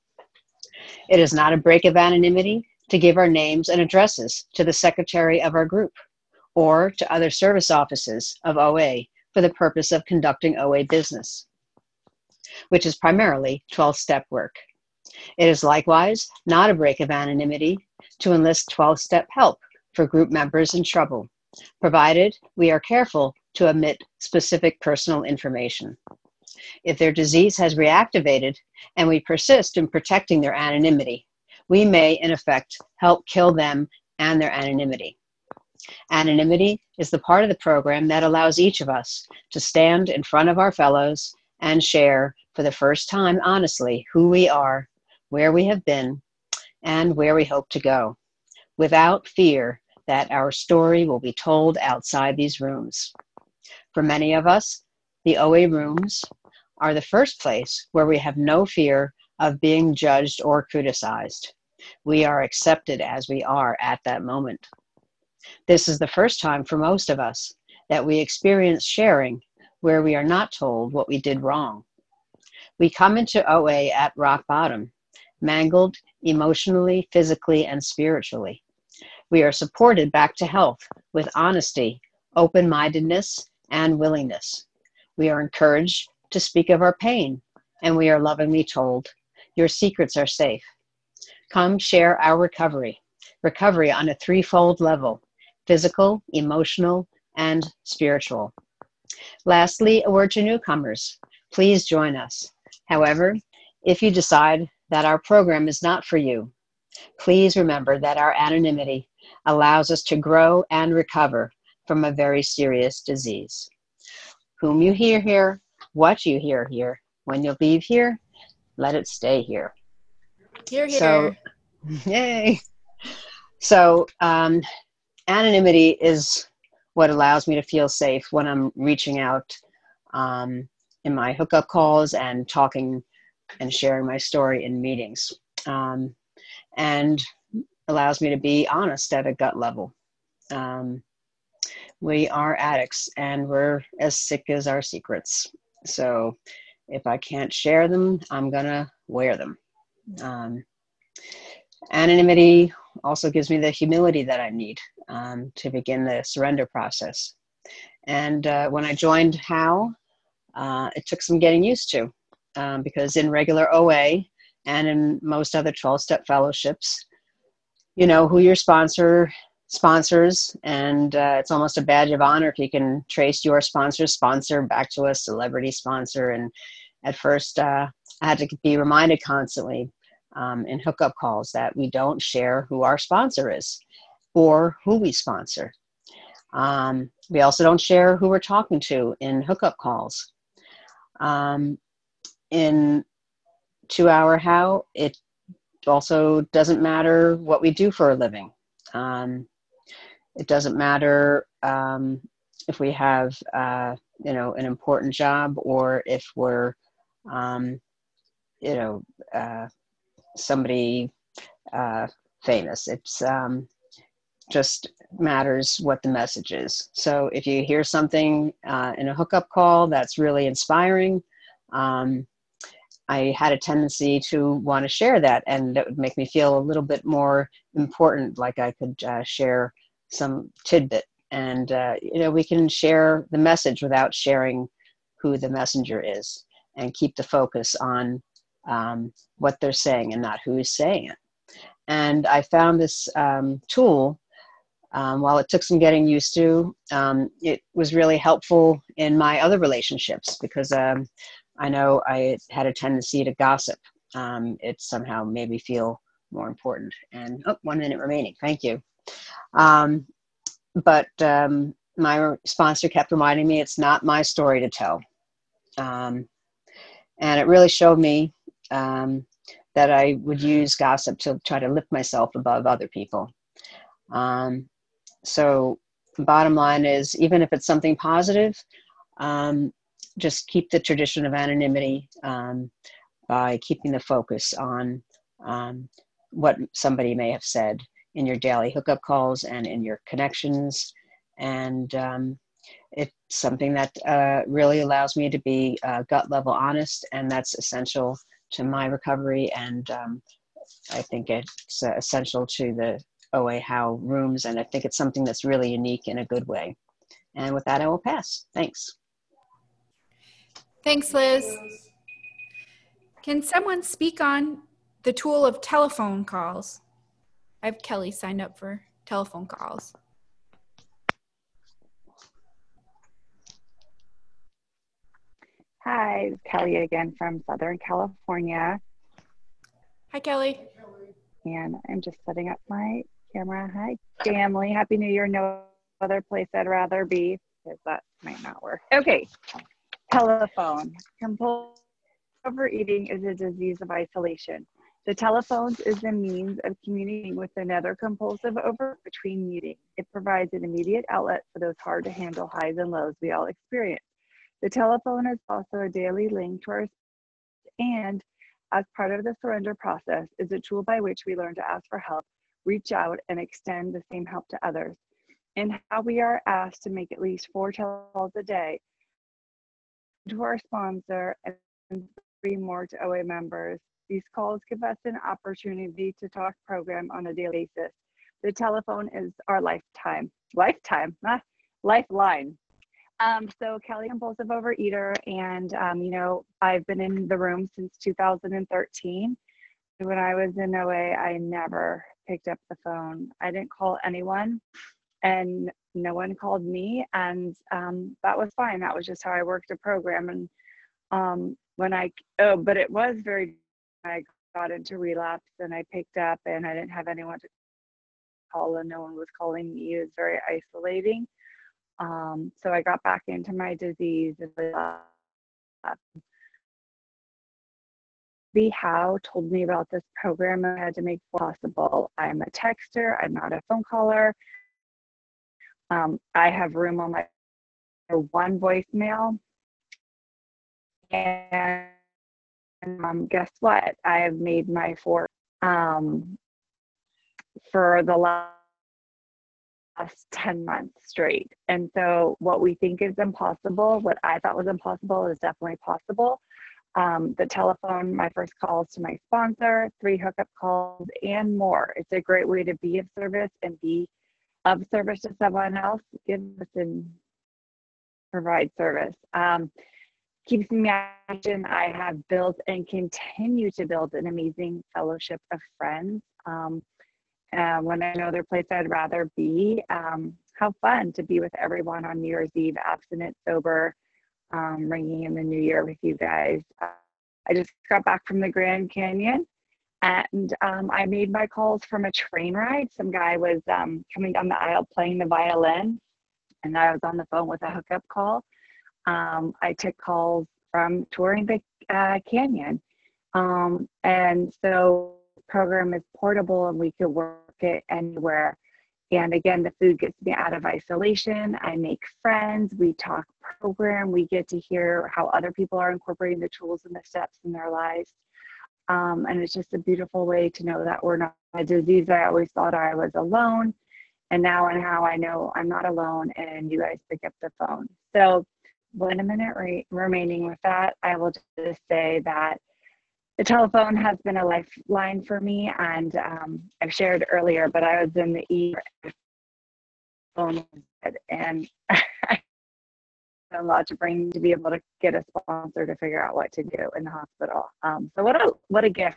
It is not a break of anonymity to give our names and addresses to the secretary of our group or to other service offices of O A for the purpose of conducting O A business, which is primarily twelve-step work. It is likewise not a break of anonymity to enlist twelve-step help for group members in trouble, provided we are careful to omit specific personal information. If their disease has reactivated and we persist in protecting their anonymity, we may, in effect, help kill them and their anonymity. Anonymity is the part of the program that allows each of us to stand in front of our fellows and share for the first time honestly who we are, where we have been, and where we hope to go, without fear that our story will be told outside these rooms. For many of us, the O A rooms are the first place where we have no fear of being judged or criticized. We are accepted as we are at that moment. This is the first time for most of us that we experience sharing where we are not told what we did wrong. We come into O A at rock bottom, mangled emotionally, physically, and spiritually. We are supported back to health with honesty, open-mindedness, and willingness. We are encouraged to speak of our pain, and we are lovingly told, your secrets are safe. Come share our recovery, recovery on a threefold level, physical, emotional, and spiritual. Lastly, a word to newcomers. Please join us. However, if you decide that our program is not for you, please remember that our anonymity allows us to grow and recover from a very serious disease. Whom you hear here, what you hear here, when you leave here, let it stay here. Hear, hear. So, yay. So, um, anonymity is what allows me to feel safe when I'm reaching out um, in my hookup calls and talking and sharing my story in meetings, um, and allows me to be honest at a gut level. Um, we are addicts and we're as sick as our secrets. So if I can't share them, I'm gonna wear them. Um, anonymity also gives me the humility that I need um, to begin the surrender process. And uh, when I joined H O W, uh, it took some getting used to. Um, because in regular O A and in most other twelve-step fellowships, you know who your sponsor sponsors, and uh, it's almost a badge of honor if you can trace your sponsor's sponsor back to a celebrity sponsor. And at first, uh, I had to be reminded constantly um, in hookup calls that we don't share who our sponsor is or who we sponsor. Um, we also don't share who we're talking to in hookup calls. Um, In two-hour H O W, it also doesn't matter what we do for a living. Um, it doesn't matter um, if we have, uh, you know, an important job or if we're, um, you know, uh, somebody uh, famous. It's um, just matters what the message is. So if you hear something uh, in a hookup call that's really inspiring, um, I had a tendency to want to share that, and that would make me feel a little bit more important, like I could uh, share some tidbit. And, uh, you know, we can share the message without sharing who the messenger is, and keep the focus on um, what they're saying and not who is saying it. And I found this um, tool, um, while it took some getting used to, um, it was really helpful in my other relationships, because um, I know I had a tendency to gossip. Um, it somehow made me feel more important. And oh, one minute remaining. Thank you. Um, but um, my sponsor kept reminding me it's not my story to tell. Um, and it really showed me um, that I would use gossip to try to lift myself above other people. Um, so bottom line is, even if it's something positive, um, just keep the tradition of anonymity um, by keeping the focus on um, what somebody may have said in your daily hookup calls and in your connections. And um, it's something that uh, really allows me to be uh, gut level honest, and that's essential to my recovery. And um, I think it's uh, essential to the O A How rooms, and I think it's something that's really unique in a good way. And with that, I will pass. Thanks. Thanks, Liz. Can someone speak on the tool of telephone calls? I have Kelly signed up for telephone calls. Hi, it's Kelly again from Southern California. Hi, Kelly. And I'm just setting up my camera. Hi, family. Happy New Year. No other place I'd rather be, because that might not work. Okay, telephone. Compulsive overeating is a disease of isolation. The telephone is a means of communicating with another compulsive over between meetings. It provides an immediate outlet for those hard to handle highs and lows we all experience. The telephone is also a daily link to our, and as part of the surrender process, is a tool by which we learn to ask for help, reach out, and extend the same help to others. And how we are asked to make at least four telecalls a day to our sponsor and three more to O A members. These calls give us an opportunity to talk program on a daily basis. The telephone is our lifetime, lifetime, ah, lifeline. Um, so Kelly, compulsive overeater, and um, you know, I've been in the room since two thousand thirteen. When I was in O A, I never picked up the phone. I didn't call anyone, and no one called me, and um, that was fine. That was just how I worked a program. And um, when I, oh, but it was very, I got into relapse, and I picked up, and I didn't have anyone to call, and no one was calling me. It was very isolating. Um, so I got back into my disease. B How told me about this program I had to make possible. I'm a texter, I'm not a phone caller. Um, I have room on my one voicemail. And um, guess what? I have made my four um, for the last ten months straight. And so what we think is impossible, what I thought was impossible, is definitely possible. Um, the telephone, my first calls to my sponsor, three hookup calls, and more. It's a great way to be of service and be of service to someone else, give us and provide service. Um, keeps me action. I have built and continue to build an amazing fellowship of friends. Um, Uh, when I know their place I'd rather be. Um, how fun to be with everyone on New Year's Eve, abstinent, sober, um, ringing in the new year with you guys. Uh, I just got back from the Grand Canyon, and um, I made my calls from a train ride. Some guy was um, coming down the aisle playing the violin, and I was on the phone with a hookup call. Um, I took calls from touring the uh, canyon. Um, and so program is portable, and we could work it anywhere. And again, the food gets me out of isolation. I make friends, we talk program, we get to hear how other people are incorporating the tools and the steps in their lives. Um, and it's just a beautiful way to know that we're not a disease. I always thought I was alone, and now and how I know I'm not alone, and you guys pick up the phone. So one minute re- remaining with that, I will just say that the telephone has been a lifeline for me, and um, I've shared earlier, but I was in the E R phone, and a lot to bring to be able to get a sponsor to figure out what to do in the hospital. Um, so what a what a gift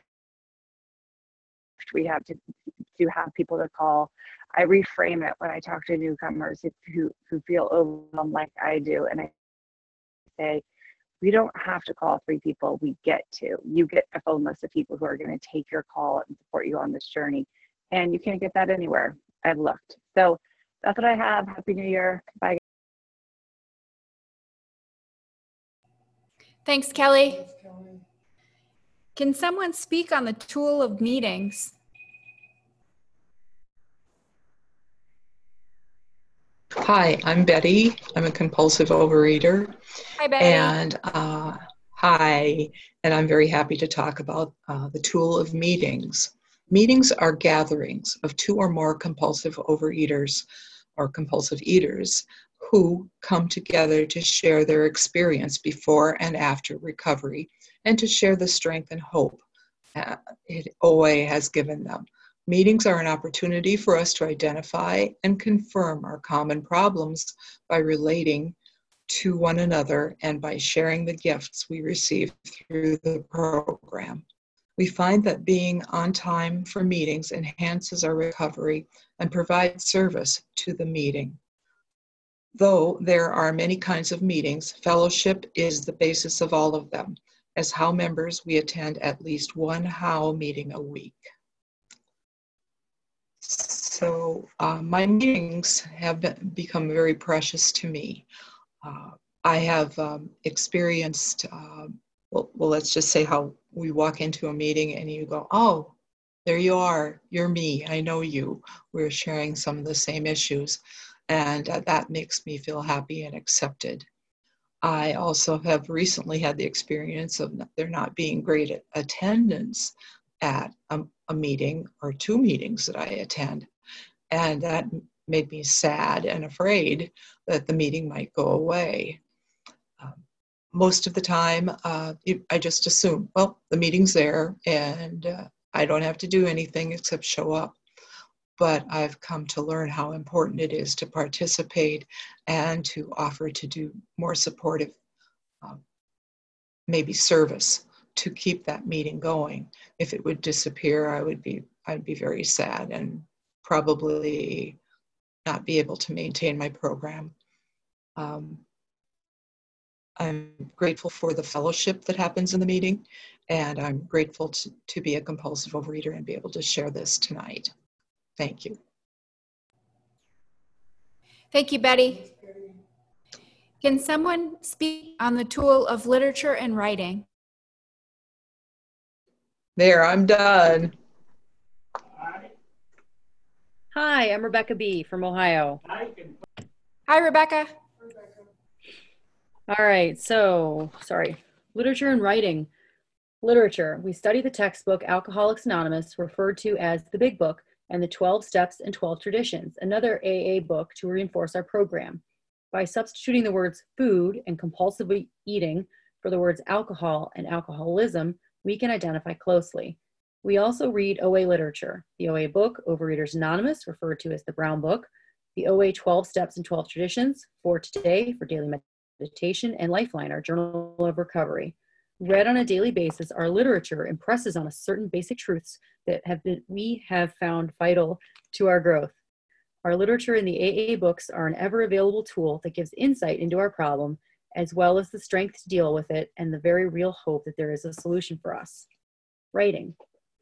we have to to have people to call. I reframe it when I talk to newcomers who who feel overwhelmed like I do, and I say, we don't have to call three people. We get to. You get a phone list of people who are going to take your call and support you on this journey. And you can't get that anywhere. I've looked. So that's what I have. Happy New Year. Bye. Thanks, Kelly. Can someone speak on the tool of meetings? Hi, I'm Betty. I'm a compulsive overeater. Hi, Betty. And uh, hi, and I'm very happy to talk about uh, the tool of meetings. Meetings are gatherings of two or more compulsive overeaters or compulsive eaters who come together to share their experience before and after recovery and to share the strength and hope uh, it, O A has given them. Meetings are an opportunity for us to identify and confirm our common problems by relating to one another and by sharing the gifts we receive through the program. We find that being on time for meetings enhances our recovery and provides service to the meeting. Though there are many kinds of meetings, fellowship is the basis of all of them. As H O W members, we attend at least one H O W meeting a week. So uh, my meetings have been, become very precious to me. Uh, I have um, experienced, uh, well, well, let's just say how we walk into a meeting and you go, oh, there you are, you're me, I know you. We're sharing some of the same issues, and uh, that makes me feel happy and accepted. I also have recently had the experience of there not being great attendance at a, a meeting or two meetings that I attend. And that made me sad and afraid that the meeting might go away. Um, most of the time, uh, it, I just assume, well, the meeting's there and uh, I don't have to do anything except show up. But I've come to learn how important it is to participate and to offer to do more supportive, um, maybe service to keep that meeting going. If it would disappear, I would be, I'd be very sad and probably not be able to maintain my program. Um, I'm grateful for the fellowship that happens in the meeting, and I'm grateful to, to be a compulsive overeater and be able to share this tonight. Thank you. Thank you, Betty. Can someone speak on the tool of literature and writing? There, I'm done. Hi, I'm Rebecca B. from Ohio. Hi, Rebecca. All right, so, sorry, literature and writing. Literature, we study the textbook Alcoholics Anonymous, referred to as the Big Book, and the twelve Steps and twelve Traditions, another A A book to reinforce our program. By substituting the words food and compulsive eating for the words alcohol and alcoholism, we can identify closely. We also read O A literature, the O A book, Overeaters Anonymous, referred to as the Brown Book, the O A twelve Steps and twelve Traditions, For Today, for daily meditation, and Lifeline, our journal of recovery. Read on a daily basis, our literature impresses on us certain basic truths that have been, we have found vital to our growth. Our literature and the A A books are an ever-available tool that gives insight into our problem, as well as the strength to deal with it and the very real hope that there is a solution for us. Writing.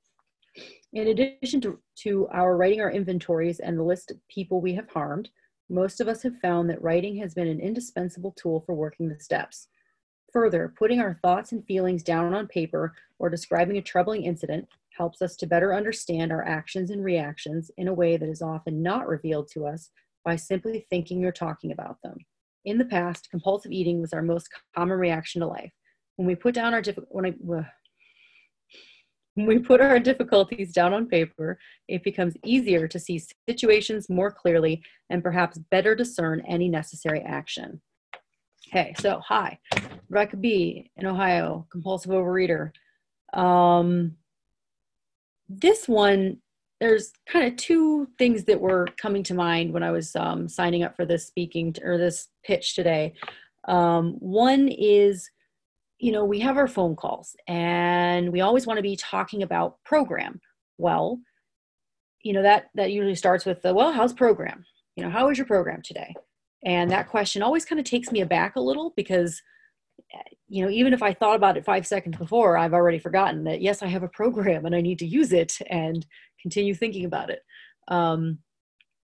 In addition to, to our writing our inventories and the list of people we have harmed, most of us have found that writing has been an indispensable tool for working the steps. Further, putting our thoughts and feelings down on paper or describing a troubling incident helps us to better understand our actions and reactions in a way that is often not revealed to us by simply thinking or talking about them. In the past, compulsive eating was our most common reaction to life. When we put down our diff- when, I, uh, when we put our difficulties down on paper, it becomes easier to see situations more clearly and perhaps better discern any necessary action. Okay, so hi, Rebecca B. in Ohio, compulsive overeater. Um, this one, there's kind of two things that were coming to mind when I was um, signing up for this speaking or this pitch today. Um, one is, you know, we have our phone calls and we always want to be talking about program. Well, you know, that, that usually starts with the, well, how's program? You know, how is your program today? And that question always kind of takes me aback a little because, you know, even if I thought about it five seconds before, I've already forgotten that, yes, I have a program and I need to use it and continue thinking about it. Um,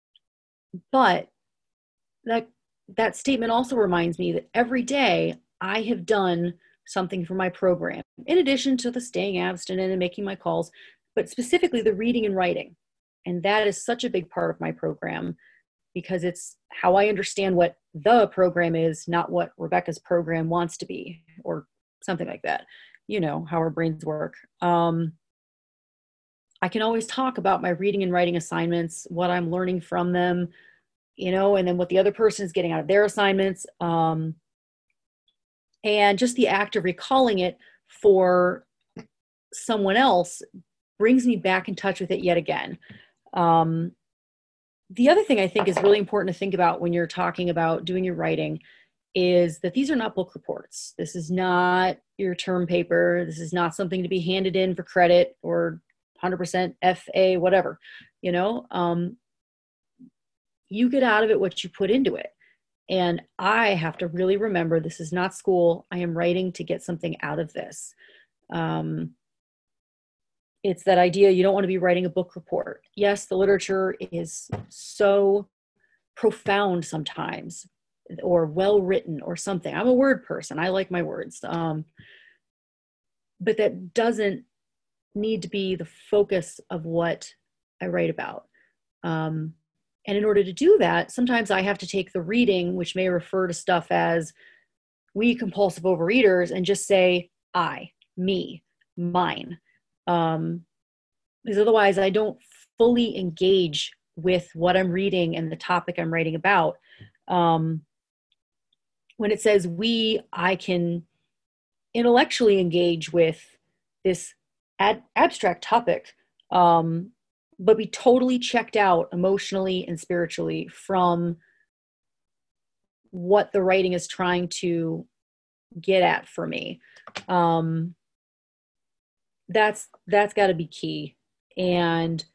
but that that statement also reminds me that every day I have done something for my program, in addition to the staying abstinent and making my calls, but specifically the reading and writing. And that is such a big part of my program, because it's how I understand what the program is, not what Rebecca's program wants to be, or something like that. You know, how our brains work. Um, I can always talk about my reading and writing assignments, what I'm learning from them, you know, and then what the other person is getting out of their assignments. Um, and just the act of recalling it for someone else brings me back in touch with it yet again. Um, the other thing I think is really important to think about when you're talking about doing your writing is that these are not book reports. This is not your term paper. This is not something to be handed in for credit or one hundred percent F A, whatever, you know. Um, you get out of it what you put into it. And I have to really remember, this is not school. I am writing to get something out of this. Um, it's that idea, you don't want to be writing a book report. Yes, the literature is so profound sometimes, or well written or something. I'm a word person. I like my words. Um, but that doesn't need to be the focus of what I write about. Um, and in order to do that, sometimes I have to take the reading, which may refer to stuff as we compulsive overeaters, and just say I, me, mine. Um, because otherwise I don't fully engage with what I'm reading and the topic I'm writing about. Um, when it says we, I can intellectually engage with this ad- abstract topic, um, but be totally checked out emotionally and spiritually from what the writing is trying to get at for me. Um, that's that's got to be key. And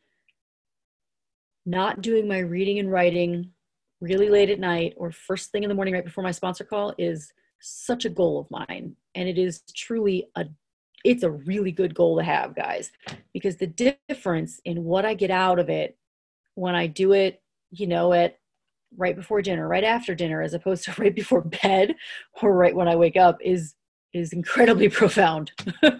not doing my reading and writing really late at night or first thing in the morning right before my sponsor call is such a goal of mine. And it is truly a, it's a really good goal to have, guys, because the difference in what I get out of it when I do it, you know, at right before dinner, right after dinner, as opposed to right before bed or right when I wake up is, is incredibly profound.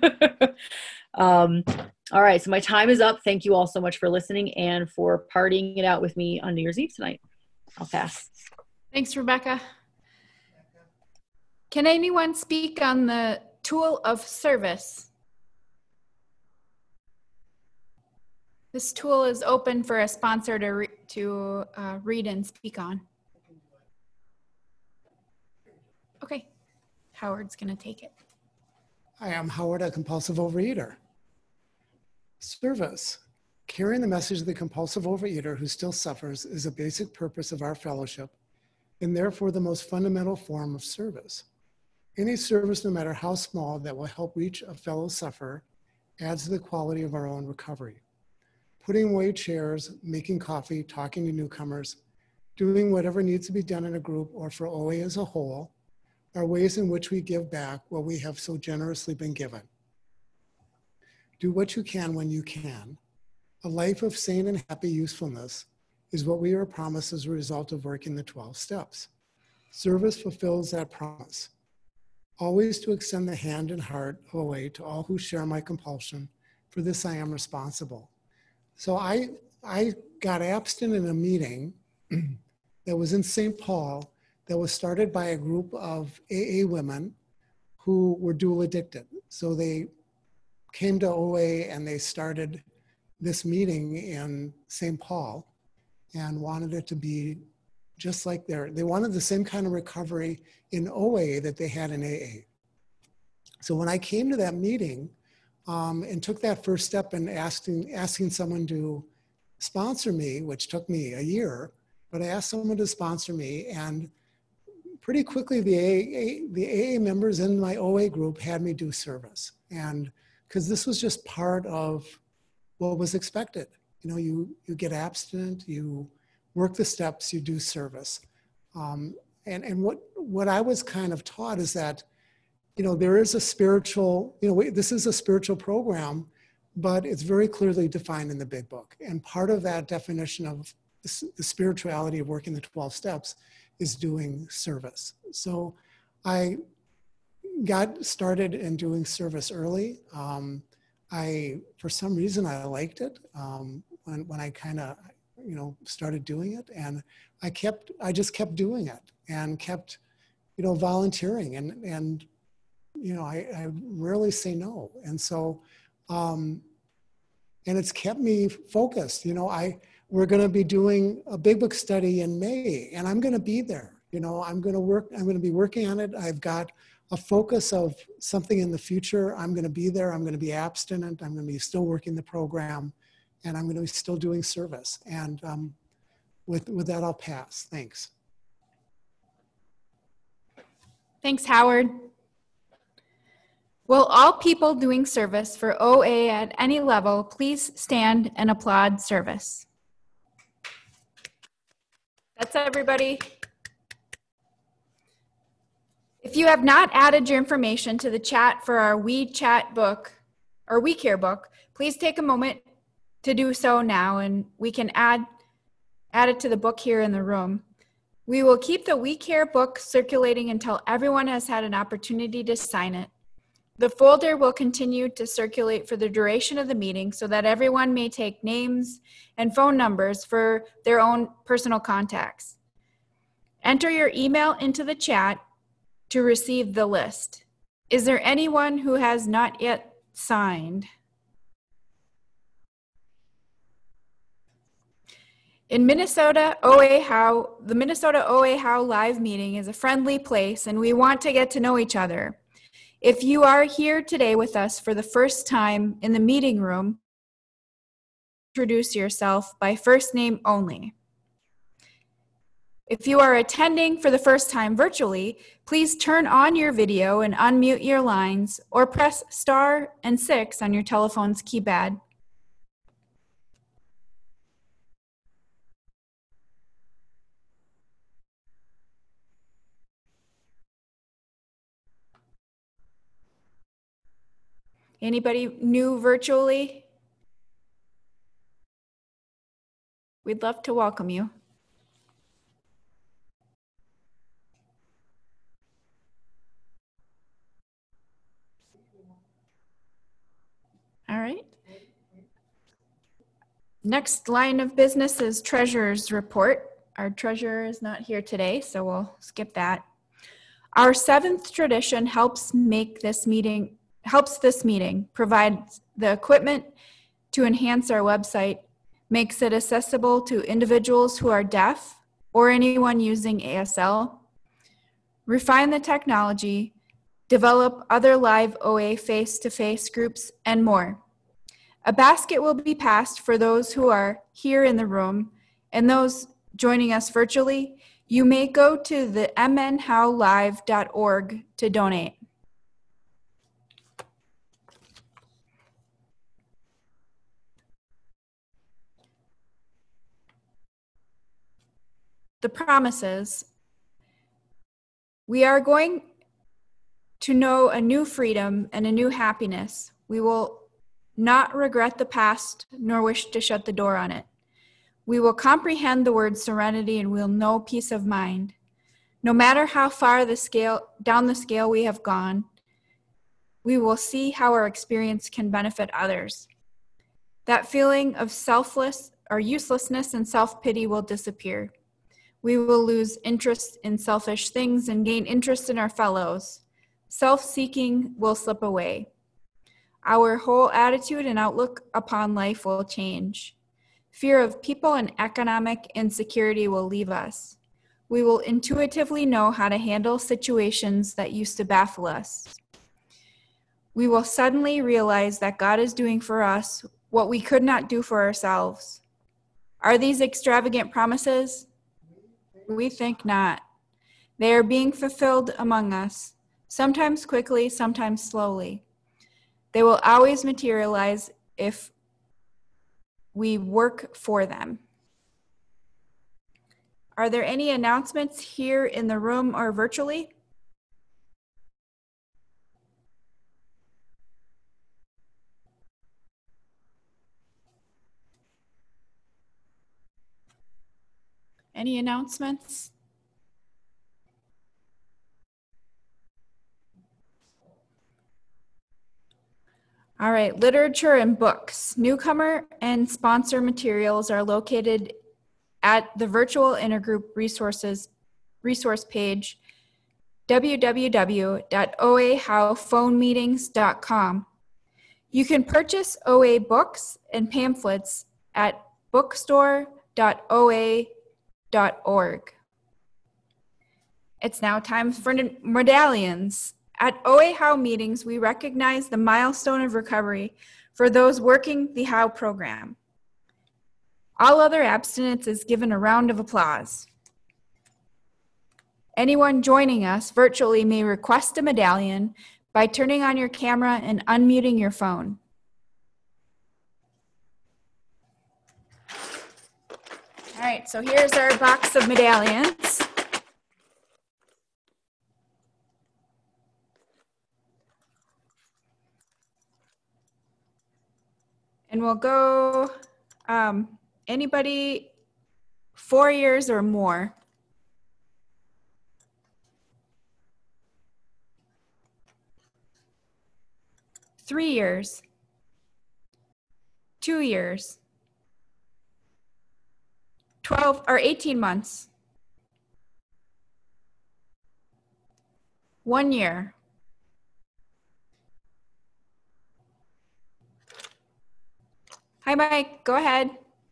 um, all right. So my time is up. Thank you all so much for listening and for partying it out with me on New Year's Eve tonight. I'll pass. Thanks, Rebecca. Can anyone speak on the tool of service? This tool is open for a sponsor to, re to uh, read and speak on. Okay, Howard's gonna take it. Hi, I'm Howard, a compulsive overeater. Service. Carrying the message of the compulsive overeater who still suffers is a basic purpose of our fellowship, and therefore the most fundamental form of service. Any service, no matter how small, that will help reach a fellow sufferer adds to the quality of our own recovery. Putting away chairs, making coffee, talking to newcomers, doing whatever needs to be done in a group or for O A as a whole are ways in which we give back what we have so generously been given. Do what you can when you can. A life of sane and happy usefulness is what we are promised as a result of working the twelve steps. Service fulfills that promise. Always to extend the hand and heart of O A to all who share my compulsion. For this I am responsible. So I, I got abstinent in a meeting that was in Saint Paul that was started by a group of A A women who were dual addicted. So they came to O A and they started this meeting in Saint Paul and wanted it to be just like their, they wanted the same kind of recovery in O A that they had in A A. So when I came to that meeting um, and took that first step in asking, asking someone to sponsor me, which took me a year, but I asked someone to sponsor me, and pretty quickly the A A, the A A members in my O A group had me do service. And because this was just part of what was expected. You know, you, you get abstinent, you work the steps, you do service. Um, and and what, what I was kind of taught is that, you know, there is a spiritual, you know, this is a spiritual program, but it's very clearly defined in the big book. And part of that definition of the, the spirituality of working the twelve steps is doing service. So I got started in doing service early. Um, I, for some reason, I liked it um, when, when I kind of, you know, started doing it, and I kept, I just kept doing it and kept, you know, volunteering, and, and, you know, I, I rarely say no. And so, um, and it's kept me focused. You know, I, we're going to be doing a big book study in May, and I'm going to be there. You know, I'm going to work, I'm going to be working on it. I've got a focus of something in the future. I'm going to be there. I'm going to be abstinent. I'm going to be still working the program, and I'm going to be still doing service. And um, with, with that, I'll pass. Thanks. Thanks, Howard. Will all people doing service for O A at any level please stand and applaud service? That's everybody. If you have not added your information to the chat for our WeChat book, or WeCare book, please take a moment to do so now, and we can add, add it to the book here in the room. We will keep the WeCare book circulating until everyone has had an opportunity to sign it. The folder will continue to circulate for the duration of the meeting so that everyone may take names and phone numbers for their own personal contacts. Enter your email into the chat to receive the list. Is there anyone who has not yet signed? In Minnesota, O A How, the Minnesota O A How live meeting is a friendly place, and we want to get to know each other. If you are here today with us for the first time in the meeting room, introduce yourself by first name only. If you are attending for the first time virtually, please turn on your video and unmute your lines, or press star and six on your telephone's keypad. Anybody new virtually? We'd love to welcome you. All right. Next line of business is treasurer's report. Our treasurer is not here today, so we'll skip that. Our seventh tradition helps make this meeting, helps this meeting, provides the equipment to enhance our website, makes it accessible to individuals who are deaf or anyone using A S L, refine the technology, develop other live O A face-to-face groups, and more. A basket will be passed for those who are here in the room, and those joining us virtually, you may go to the m n how live dot org to donate. The promises. We are going to know a new freedom and a new happiness. We will not regret the past nor wish to shut the door on it. We will comprehend the word serenity and we'll know peace of mind. No matter how far the scale, down the scale we have gone, we will see how our experience can benefit others. That feeling of selfless or uselessness and self-pity will disappear. We will lose interest in selfish things and gain interest in our fellows. Self-seeking will slip away. Our whole attitude and outlook upon life will change. Fear of people and economic insecurity will leave us. We will intuitively know how to handle situations that used to baffle us. We will suddenly realize that God is doing for us what we could not do for ourselves. Are these extravagant promises? We think not. They are being fulfilled among us, sometimes quickly, sometimes slowly. They will always materialize if we work for them. Are there any announcements here in the room or virtually? Any announcements? All right, literature and books. Newcomer and sponsor materials are located at the virtual intergroup resources resource page, w w w dot o a how phone meetings dot com. You can purchase O A books and pamphlets at bookstore dot o a dot org. It's now time for medallions. At O A How meetings, we recognize the milestone of recovery for those working the How program. All other abstinence is given a round of applause. Anyone joining us virtually may request a medallion by turning on your camera and unmuting your phone. All right, so here's our box of medallions. And we'll go, um, anybody four years or more. Three years. Two years. twelve or eighteen months. One year. Hi, Mike, go ahead.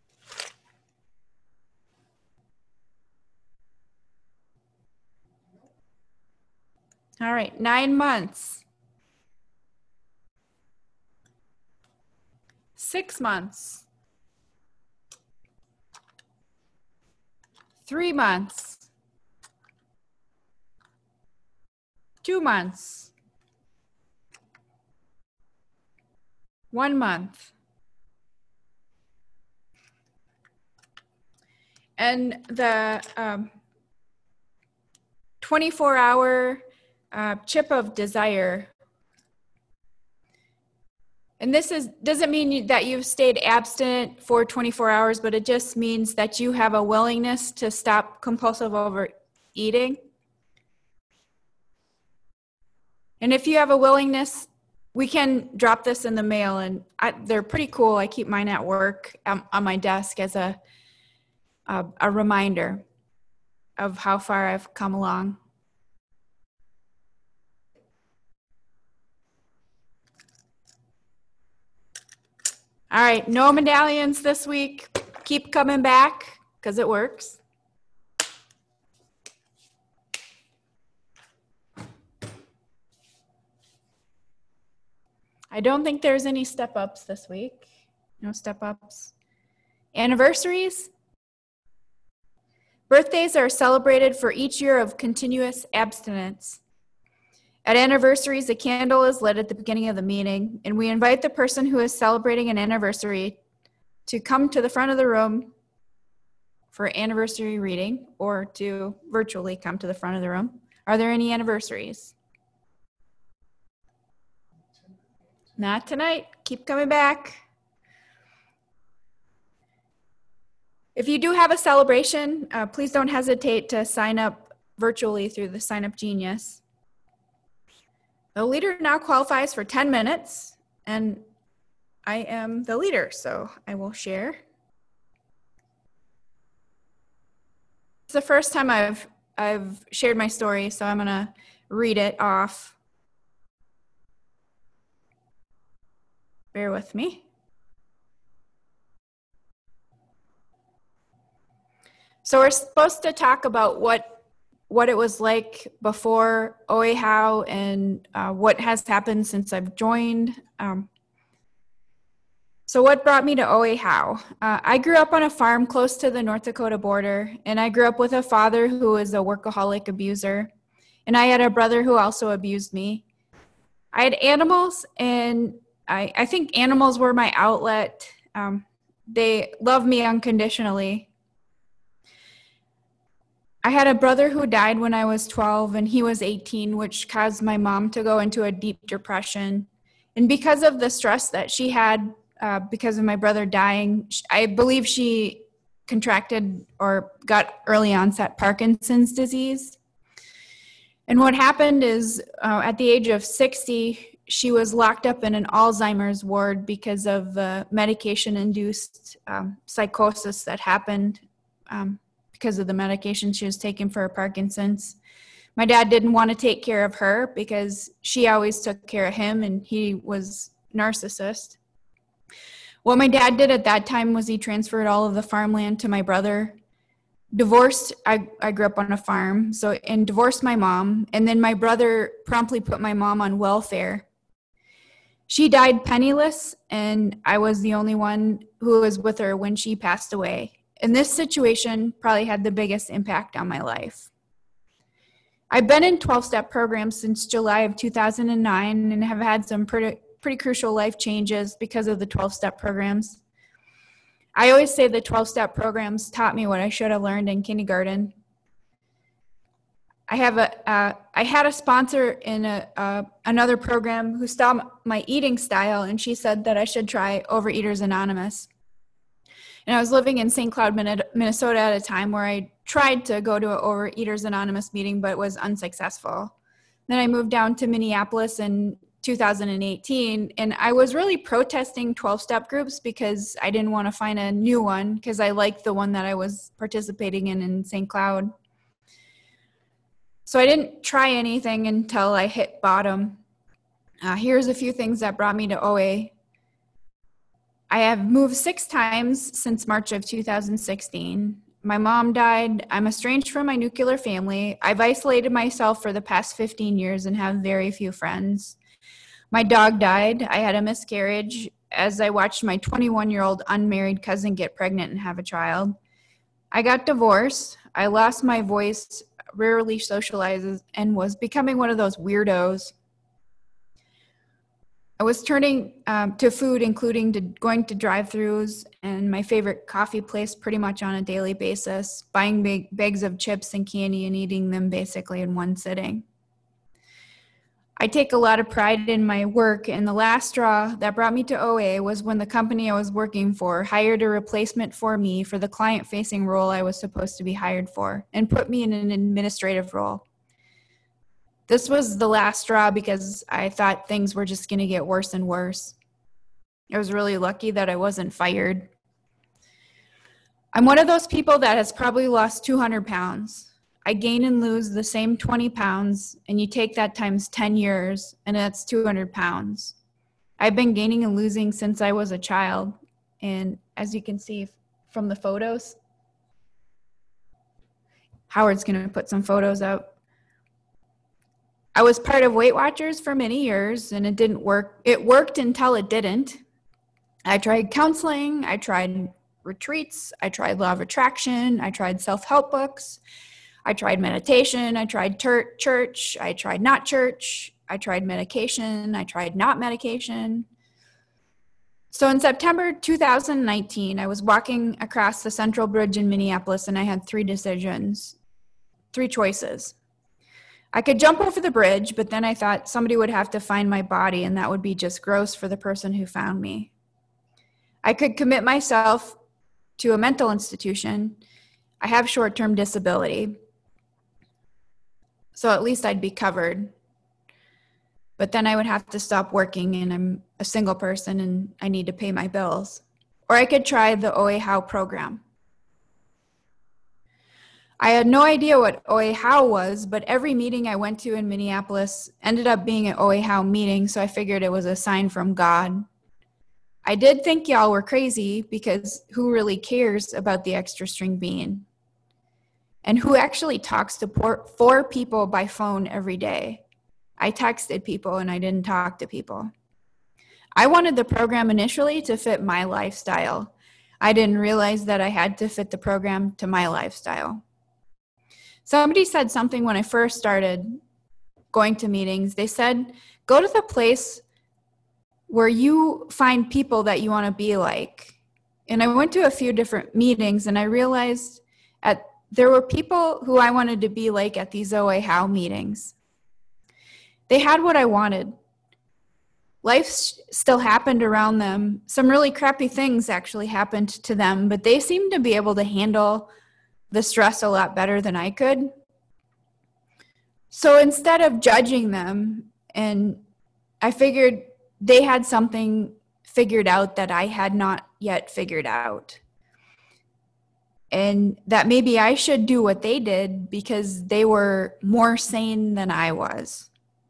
All right, nine months. Six months. Three months. Two months. One month. And the um, twenty-four hour uh, chip of desire. And this is doesn't mean you, that you've stayed abstinent for twenty-four hours, but it just means that you have a willingness to stop compulsive overeating. And if you have a willingness, we can drop this in the mail, and I, they're pretty cool. I keep mine at work um, on my desk as a A, a reminder of how far I've come along. All right, no medallions this week. Keep coming back because it works. I don't think there's any step-ups this week. No step-ups. Anniversaries. Birthdays are celebrated for each year of continuous abstinence. At anniversaries, a candle is lit at the beginning of the meeting, and we invite the person who is celebrating an anniversary to come to the front of the room for anniversary reading, or to virtually come to the front of the room. Are there any anniversaries? Not tonight. Keep coming back. If you do have a celebration, uh, please don't hesitate to sign up virtually through the Sign Up Genius. The leader now qualifies for ten minutes, and I am the leader, so I will share. It's the first time I've, I've shared my story, so I'm gonna read it off. Bear with me. So we're supposed to talk about what what it was like before O A How and uh, what has happened since I've joined. Um, so what brought me to O A How? Uh, I grew up on a farm close to the North Dakota border, and I grew up with a father who was a workaholic abuser, and I had a brother who also abused me. I had animals, and I, I think animals were my outlet. Um, they loved me unconditionally. I had a brother who died when I was twelve and he was eighteen, which caused my mom to go into a deep depression. And because of the stress that she had uh, because of my brother dying, I believe she contracted or got early onset Parkinson's disease. And what happened is uh, at the age of sixty, she was locked up in an Alzheimer's ward because of the medication-induced um, psychosis that happened um, because of the medication she was taking for her Parkinson's. My dad didn't want to take care of her because she always took care of him and he was narcissist. What my dad did at that time was he transferred all of the farmland to my brother. Divorced, I, I grew up on a farm, so and divorced my mom, and then my brother promptly put my mom on welfare. She died penniless, and I was the only one who was with her when she passed away. And this situation probably had the biggest impact on my life. I've been in twelve-step programs since July of two thousand nine and have had some pretty, pretty crucial life changes because of the twelve-step programs. I always say the twelve-step programs taught me what I should have learned in kindergarten. I have a, uh, I had a sponsor in a, uh, another program who saw my eating style, and she said that I should try Overeaters Anonymous. And I was living in Saint Cloud, Minnesota at a time where I tried to go to an Overeaters Anonymous meeting, but was unsuccessful. Then I moved down to Minneapolis in two thousand eighteen, and I was really protesting twelve-step groups because I didn't want to find a new one because I liked the one that I was participating in in Saint Cloud. So I didn't try anything until I hit bottom. Uh, here's a few things that brought me to O A. I have moved six times since March of two thousand sixteen. My mom died. I'm estranged from my nuclear family. I've isolated myself for the past fifteen years and have very few friends. My dog died. I had a miscarriage as I watched my twenty-one-year-old unmarried cousin get pregnant and have a child. I got divorced. I lost my voice, rarely socializes, and was becoming one of those weirdos. I was turning um, to food, including to going to drive-thrus and my favorite coffee place pretty much on a daily basis, buying big bags of chips and candy and eating them basically in one sitting. I take a lot of pride in my work, and the last straw that brought me to O A was when the company I was working for hired a replacement for me for the client-facing role I was supposed to be hired for and put me in an administrative role. This was the last straw because I thought things were just going to get worse and worse. I was really lucky that I wasn't fired. I'm one of those people that has probably lost two hundred pounds. I gain and lose the same twenty pounds, and you take that times ten years, and that's two hundred pounds. I've been gaining and losing since I was a child, and as you can see from the photos, Howard's going to put some photos up. I was part of Weight Watchers for many years, and it didn't work. It worked until it didn't. I tried counseling, I tried retreats, I tried law of attraction, I tried self-help books, I tried meditation, I tried ter- church, I tried not church, I tried medication, I tried not medication. So in September two thousand nineteen, I was walking across the Central Bridge in Minneapolis, and I had three decisions, three choices. I could jump over the bridge, but then I thought somebody would have to find my body, and that would be just gross for the person who found me. I could commit myself to a mental institution. I have short-term disability, so at least I'd be covered. But then I would have to stop working, and I'm a single person, and I need to pay my bills. Or I could try the O A How program. I had no idea what O A How was, but every meeting I went to in Minneapolis ended up being an O A How meeting, so I figured it was a sign from God. I did think y'all were crazy, because who really cares about the extra string bean? And who actually talks to poor, four people by phone every day? I texted people and I didn't talk to people. I wanted the program initially to fit my lifestyle. I didn't realize that I had to fit the program to my lifestyle. Somebody said something when I first started going to meetings. They said, go to the place where you find people that you want to be like. And I went to a few different meetings, and I realized at, there were people who I wanted to be like at these O A How meetings. They had what I wanted. life s- still happened around them. Some really crappy things actually happened to them, but they seemed to be able to handle the stress a lot better than I could. So instead of judging them, and I figured they had something figured out that I had not yet figured out. And that maybe I should do what they did because they were more sane than I was.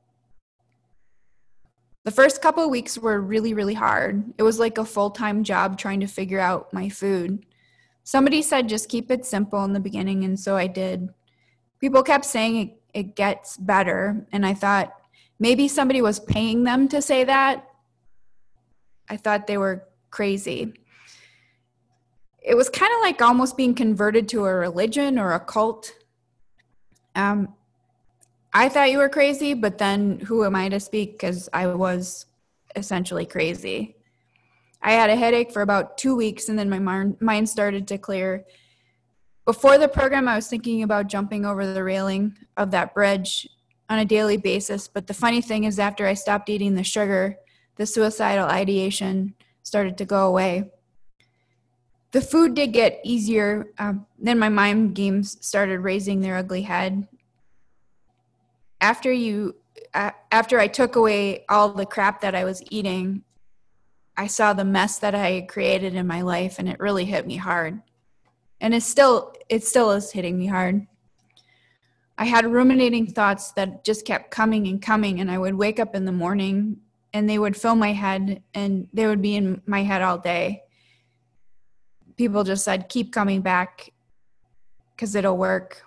The first couple of weeks were really, really hard. It was like a full-time job trying to figure out my food. Somebody said just keep it simple in the beginning, and so I did. People kept saying it, it gets better, and I thought maybe somebody was paying them to say that. I thought they were crazy. It was kind of like almost being converted to a religion or a cult. Um, I thought you were crazy, but then who am I to speak? Because I was essentially crazy. I had a headache for about two weeks, and then my mind started to clear. Before the program, I was thinking about jumping over the railing of that bridge on a daily basis. But the funny thing is, after I stopped eating the sugar, the suicidal ideation started to go away. The food did get easier. Um, then my mind games started raising their ugly head. After you, uh, after I took away all the crap that I was eating, I saw the mess that I had created in my life, and it really hit me hard. And it's still, it still is hitting me hard. I had ruminating thoughts that just kept coming and coming, and I would wake up in the morning, and they would fill my head, and they would be in my head all day. People just said, keep coming back because it'll work.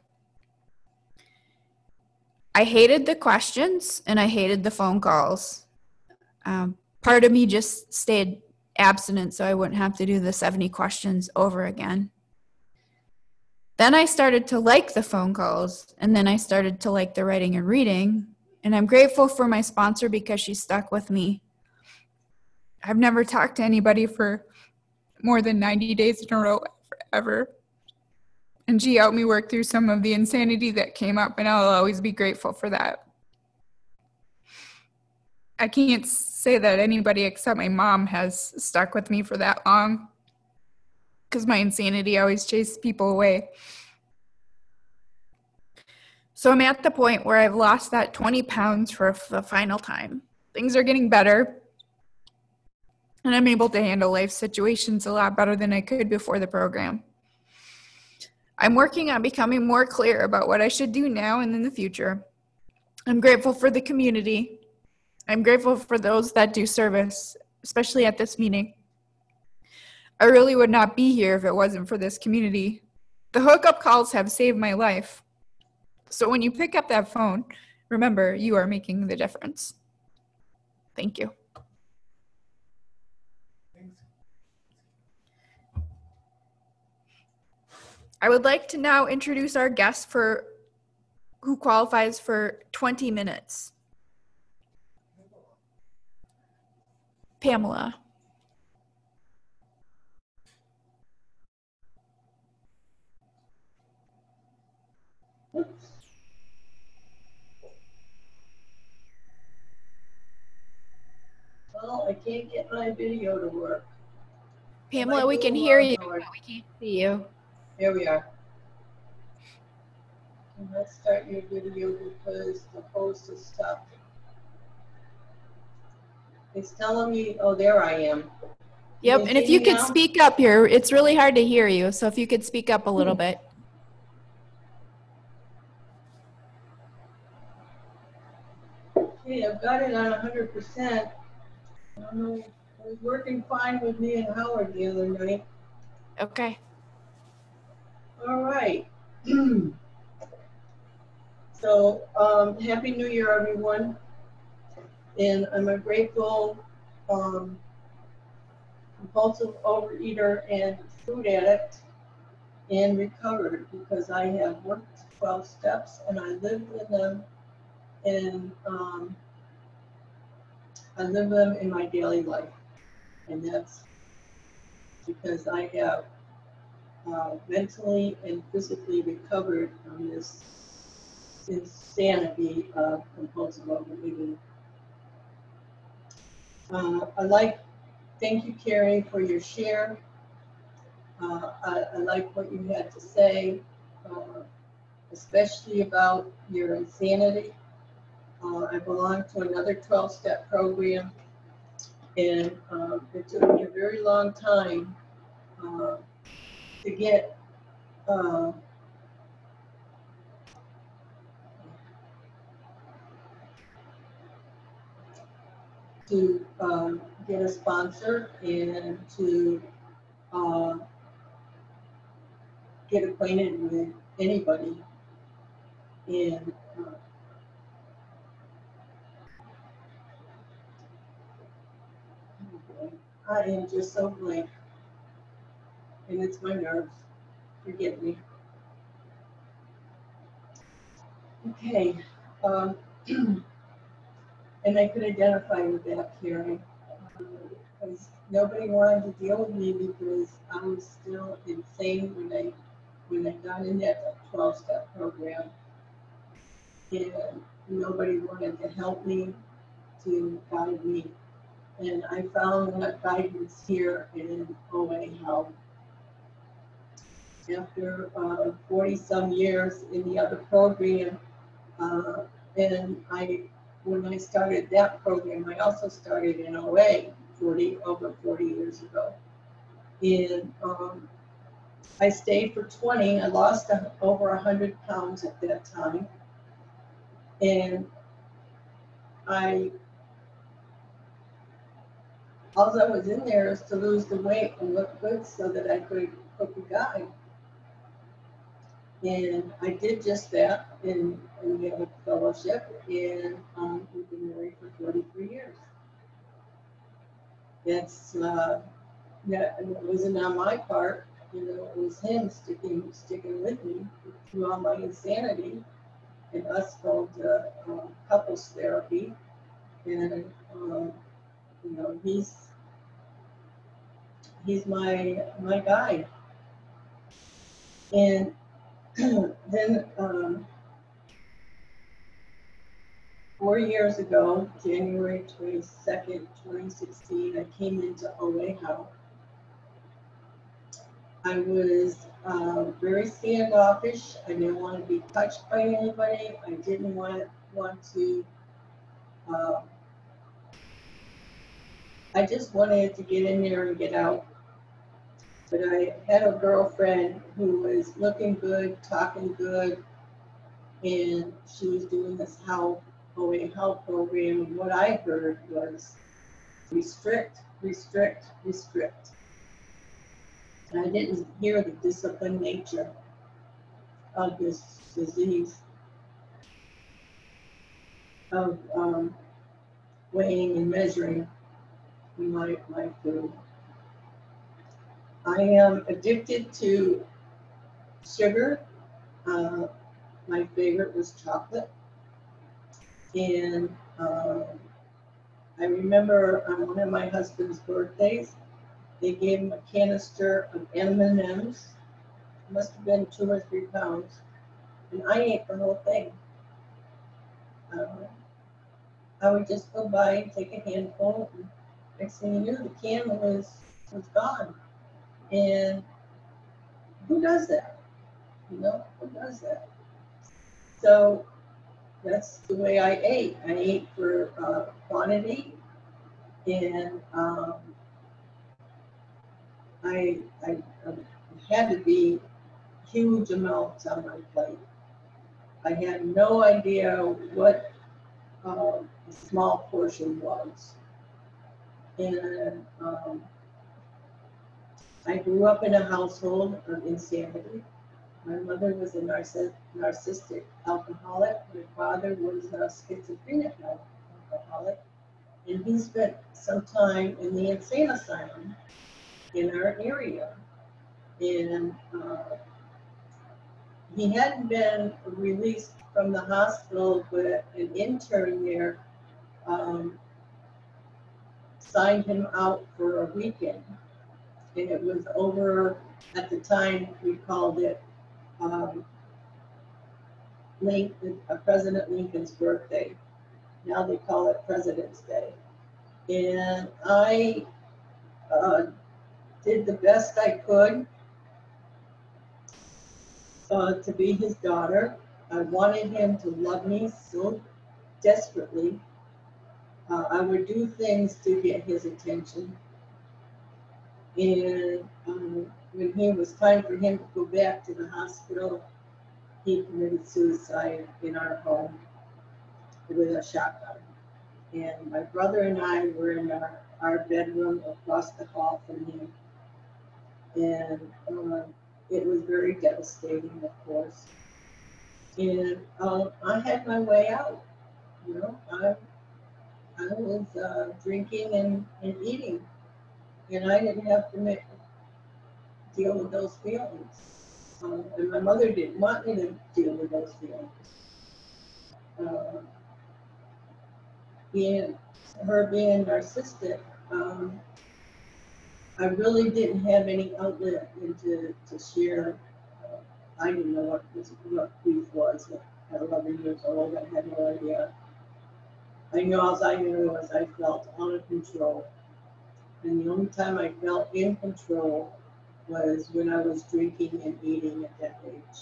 I hated the questions and I hated the phone calls. Um, part of me just stayed abstinent so I wouldn't have to do the seventy questions over again. Then I started to like the phone calls, and then I started to like the writing and reading. And I'm grateful for my sponsor because she stuck with me. I've never talked to anybody for more than ninety days in a row ever. And she helped me work through some of the insanity that came up, and I'll always be grateful for that. I can't say that anybody except my mom has stuck with me for that long, because my insanity always chased people away. So I'm at the point where I've lost that twenty pounds for the final time. Things are getting better, and I'm able to handle life situations a lot better than I could before the program. I'm working on becoming more clear about what I should do now and in the future. I'm grateful for the community. I'm grateful for those that do service, especially at this meeting. I really would not be here if it wasn't for this community. The hookup calls have saved my life. So when you pick up that phone, remember you are making the difference. Thank you. I would like to now introduce our guest for who qualifies for twenty minutes. Pamela. Oops. Well, I can't get my video to work. Pamela, we can hear you, but we can't see you. Here we are. And let's start your video because the post is stuck. It's telling me, oh, there I am. Yep, and if you could speak up here, it's really hard to hear you. So if you could speak up a little bit. Okay, I've got it on one hundred percent. I don't know, it was working fine with me and Howard the other night. Okay. All right. So, um, Happy New Year, everyone. And I'm a grateful um, compulsive overeater and food addict and recovered because I have worked twelve steps and I lived in them, and um, I live them in my daily life. And that's because I have uh, mentally and physically recovered from this insanity of compulsive overeating. Uh, I like, thank you, Carrie, for your share. Uh, I, I like what you had to say, uh, especially about your insanity. Uh, I belong to another twelve-step program, and uh, it took me a very long time uh, to get uh, to um, get a sponsor and to uh, get acquainted with anybody. And uh, I am just so blank, and it's my nerves. Forgive me. Okay, um, and I could identify with that, Carrie, because nobody wanted to deal with me because I was still insane when I when I got in that twelve-step program, and nobody wanted to help me, to guide me, and I found that guidance here in O A Health. After uh, forty some years in the other program, uh, and I, when I started that program, I also started in O A forty, over forty years ago. And um, I stayed for twenty, I lost a, over one hundred pounds at that time. And I, all I was in there is to lose the weight and look good so that I could cook a guy. And I did just that in, in the fellowship, and um, we've been married for forty-three years. That's, uh, that, and it wasn't on my part, you know, it was him sticking, sticking with me through all my insanity, and us going to uh, couples therapy, and, um, you know, he's, he's my, my guide. And then, um, four years ago, January twenty-second, twenty sixteen, I came into O A Health. I was uh, very standoffish. I didn't want to be touched by anybody. I didn't want, want to, uh, I just wanted to get in there and get out. But I had a girlfriend who was looking good, talking good, and she was doing this health, O A Health program. And what I heard was restrict, restrict, restrict. And I didn't hear the disciplined nature of this disease, of um, weighing and measuring my, my food. I am addicted to sugar. Uh, my favorite was chocolate. And um, I remember on one of my husband's birthdays, they gave him a canister of M and M's. It must have been two or three pounds. And I ate the whole thing. Uh, I would just go by and take a handful, and next thing you knew, the can was, was gone. And who does that? You know, who does that? So that's the way I ate. I ate for uh, quantity, and um, I, I, I had to be huge amounts on my plate. I had no idea what uh, a small portion was. And um, I grew up in a household of insanity. My mother was a narciss narcissistic alcoholic. My father was a schizophrenic alcoholic. And he spent some time in the insane asylum in our area. And uh, he hadn't been released from the hospital, but an intern there um, signed him out for a weekend. And it was over, at the time, we called it um, Lincoln, uh, President Lincoln's birthday. Now they call it President's Day. And I uh, did the best I could uh, to be his daughter. I wanted him to love me so desperately. Uh, I would do things to get his attention. And um, when he was time for him to go back to the hospital, he committed suicide in our home with a shotgun. And my brother and I were in our, our bedroom across the hall from him. And uh, it was very devastating, of course. And um, I had my way out. You know, I, I was uh, drinking and, and eating. And I didn't have to make, deal with those feelings. Um, and my mother didn't want me to deal with those feelings. Uh, being, her being narcissistic, um, I really didn't have any outlet into to share. Uh, I didn't know what, was, what grief was at eleven years old. I had no idea. I knew all I knew was I felt out of control. And the only time I felt in control was when I was drinking and eating at that age.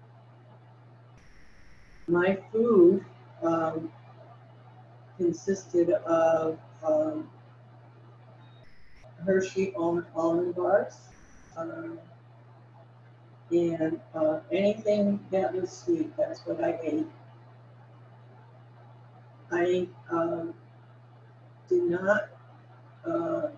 My food um, consisted of um, Hershey almond bars um, and uh, anything that was sweet. That's what I ate. I um, did not uh,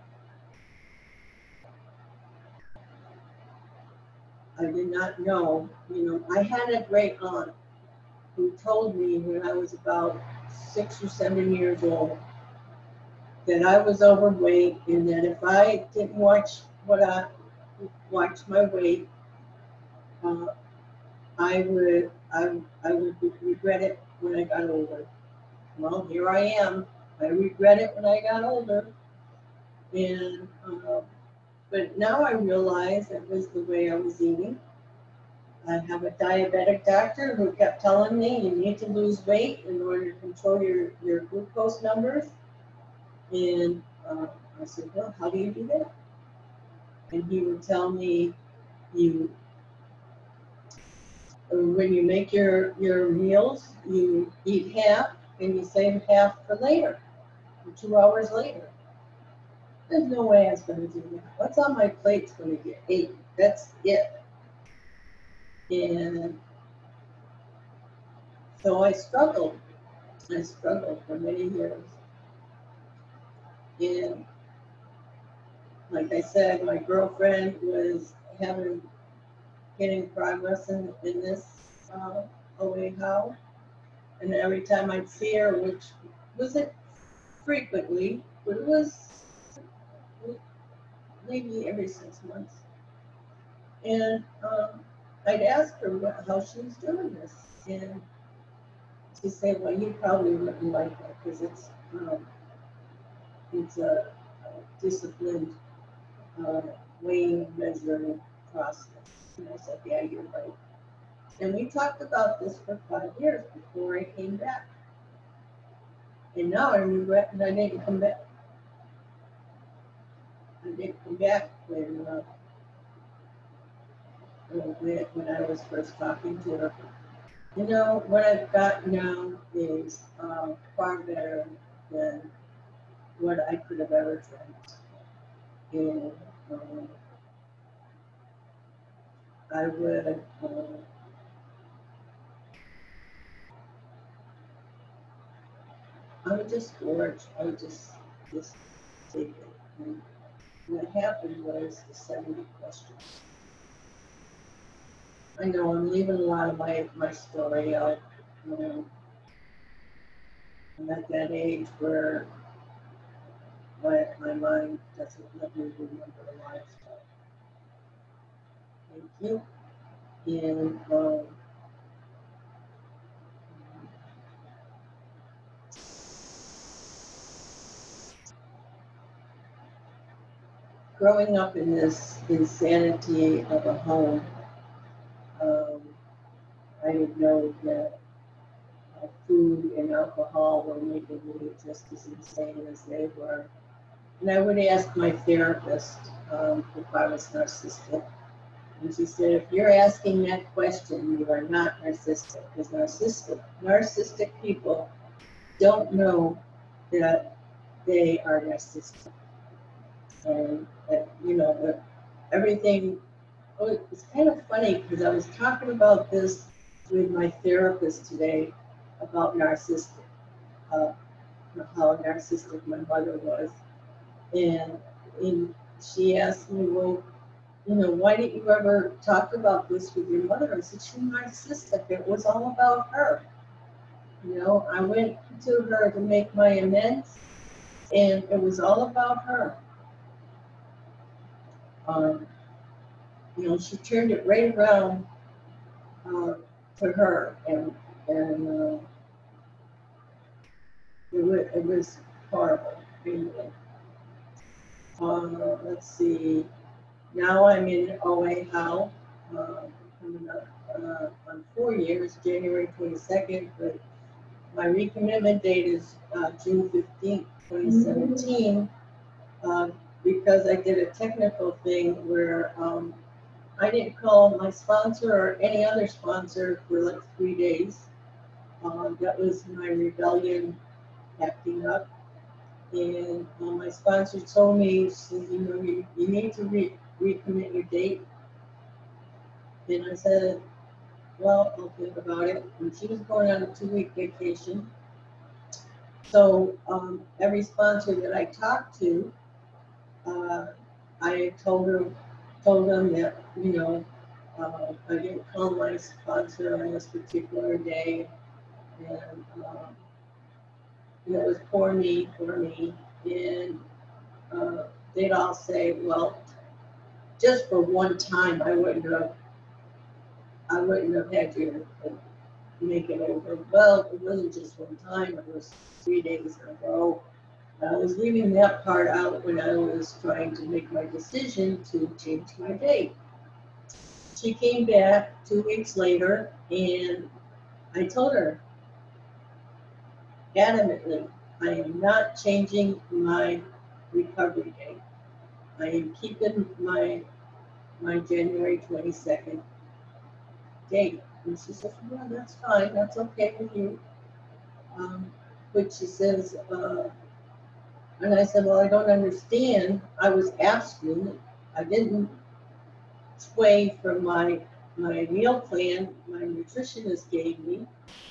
I did not know, you know, I had a great aunt who told me when I was about six or seven years old that I was overweight and that if I didn't watch what I watch my weight, uh, I would I I would regret it when I got older. Well, here I am. I regret it when I got older, and uh, but now I realize it was the way I was eating. I have a diabetic doctor who kept telling me you need to lose weight in order to control your, your glucose numbers. And uh, I said, well, how do you do that? And he would tell me, you, when you make your, your meals, you eat half and you save half for later, for two hours later. There's no way I was going to do that. What's on my plate's going to get eaten. That's it. And so I struggled. I struggled for many years. And like I said, my girlfriend was having, getting progress in, in this uh, O A How. And every time I'd see her, which wasn't frequently, but it was maybe every six months. And um, I'd ask her what, how she was doing this. And she'd say, well, you probably wouldn't like it because it's, um, it's a, a disciplined uh, weighing, measuring process. And I said, yeah, you're right. And we talked about this for five years before I came back. And now I regret that I didn't come back. I didn't come back when, uh, when I was first talking to her. You know, what I've got now is uh, far better than what I could have ever dreamt. And um, I would, uh, I would just gorge. I would just, just take it. And what happened was the seventy questions. I know I'm leaving a lot of my, my story out. You know, I'm at that age where my, my mind doesn't let me remember a lot of stuff. Thank you. And um, growing up in this insanity of a home, um, I didn't know that food and alcohol were making me just as insane as they were. And I would ask my therapist um, if I was narcissistic. And she said, if you're asking that question, you are not narcissistic. Because narcissistic, narcissistic people don't know that they are narcissistic. And, that, you know, that everything, oh, it's kind of funny because I was talking about this with my therapist today about narcissistic, uh, how narcissistic my mother was. And, and she asked me, well, you know, why didn't you ever talk about this with your mother? I said, she's narcissistic. It was all about her. You know, I went to her to make my amends, and it was all about her. Um, you know, she turned it right around uh, to her, and and uh, it, was, it was horrible. Anyway. Uh, let's see. Now I'm in O A How, uh, coming up uh, on four years, January twenty-second, but my recommitment date is uh, June fifteenth, twenty seventeen, uh, because I did a technical thing where um, I didn't call my sponsor or any other sponsor for like three days. Uh, that was my rebellion acting up. And uh, my sponsor told me, she said, you know, you, you need to re recommit your date. And I said, well, I'll think about it. And she was going on a two-week vacation. So um, every sponsor that I talked to, uh, I told her, told them that, you know, uh, I didn't call my sponsor on this particular day. And, um, and it was poor me, for me. And uh, they'd all say, well, just for one time, I wouldn't have, I wouldn't have had you make it over. Well, it wasn't just one time, it was three days in a row. I was leaving that part out when I was trying to make my decision to change my date. She came back two weeks later, and I told her adamantly, I am not changing my recovery date. I am keeping my my January twenty-second date. And she says, well, that's fine, that's okay with you. Um, but she says, uh, and I said, well, I don't understand. I was abstinent. I didn't sway from my my meal plan my nutritionist gave me.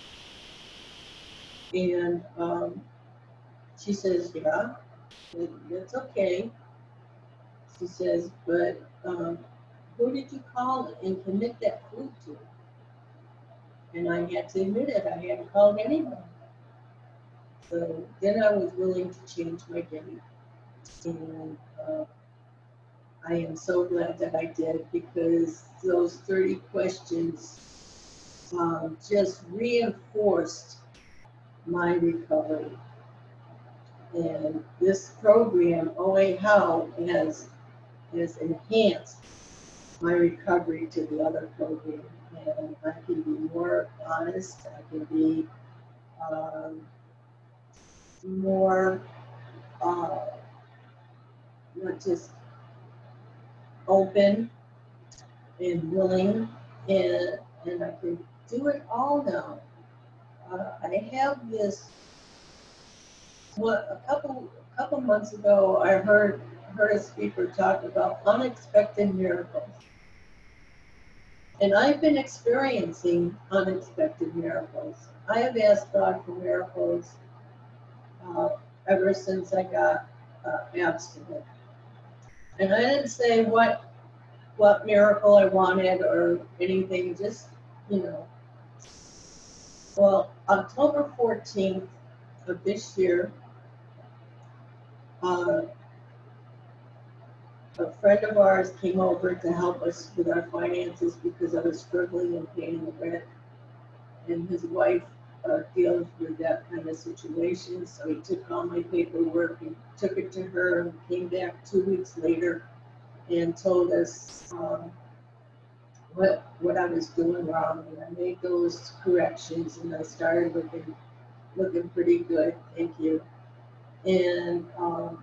And um, she says, yeah, that's okay. She says, but um, who did you call and commit that food to? And I had to admit it, I hadn't called anyone. So then I was willing to change my date. And uh, I am so glad that I did, because those thirty questions um, just reinforced my recovery. And this program, O A How, has, has enhanced my recovery to the other program. And I can be more honest, I can be um, more, uh, not just open and willing, and, and I can do it all now. Uh, I have this, what, a couple, a couple months ago, I heard, heard a speaker talk about unexpected miracles. And I've been experiencing unexpected miracles. I have asked God for miracles uh, ever since I got uh, abstinent. And I didn't say what what miracle I wanted or anything, just, you know. Well, October fourteenth of this year, uh, a friend of ours came over to help us with our finances because I was struggling and paying the rent. And his wife uh, deals with that kind of situation. So he took all my paperwork and took it to her and came back two weeks later and told us um, what, what I was doing wrong, and I made those corrections, and I started looking, looking pretty good, thank you. And um,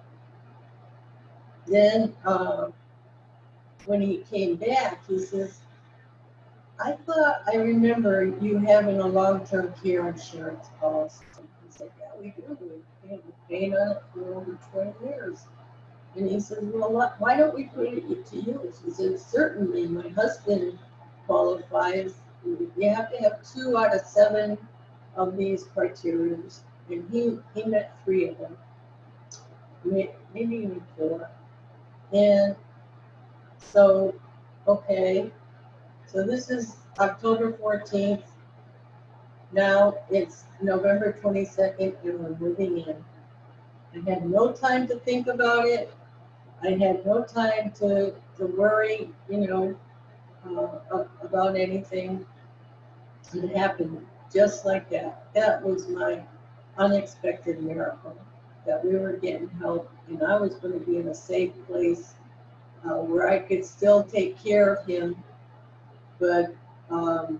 then uh, when he came back, he says, I thought I remember you having a long-term care insurance policy. He said, yeah, we do. We've been paying on it for over twenty years. And he said, well, what, why don't we put it to use? He said, certainly, my husband qualifies. You have to have two out of seven of these criteria. And he, he met three of them, maybe even four. And so, okay. So this is October fourteenth. Now it's November twenty-second and we're moving in. I had no time to think about it. I had no time to, to worry, you know, uh, about anything. It happened just like that. That was my unexpected miracle, that we were getting help and I was going to be in a safe place uh, where I could still take care of him. But, um,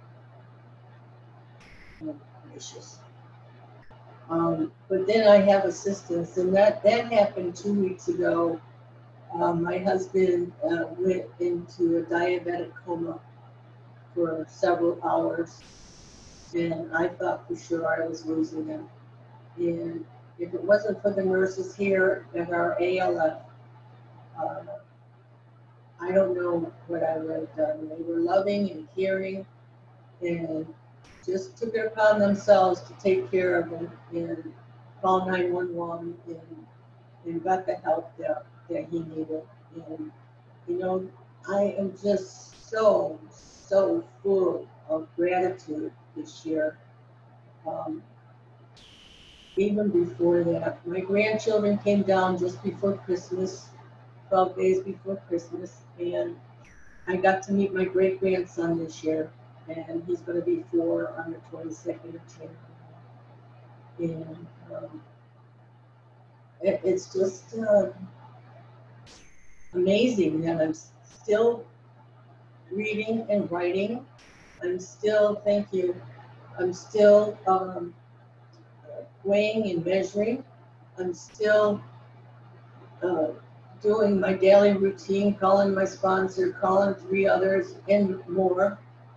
oh, gracious. Um, but then I have assistance, and that, that happened two weeks ago. Um, my husband uh, went into a diabetic coma for several hours, and I thought for sure I was losing him. And if it wasn't for the nurses here at our A L F, uh, I don't know what I would have done. They were loving and caring and just took it upon themselves to take care of him and call nine one one and, and got the help that, that he needed. And, you know, I am just so, so full of gratitude this year. Um, even before that, my grandchildren came down just before Christmas, twelve days before Christmas, and I got to meet my great grandson this year, and he's going to be four on the twenty-second of January. And um, it, it's just uh, amazing that I'm still reading and writing. I'm still, thank you, I'm still um, weighing and measuring. I'm still uh, doing my daily routine, calling my sponsor, calling three others and more.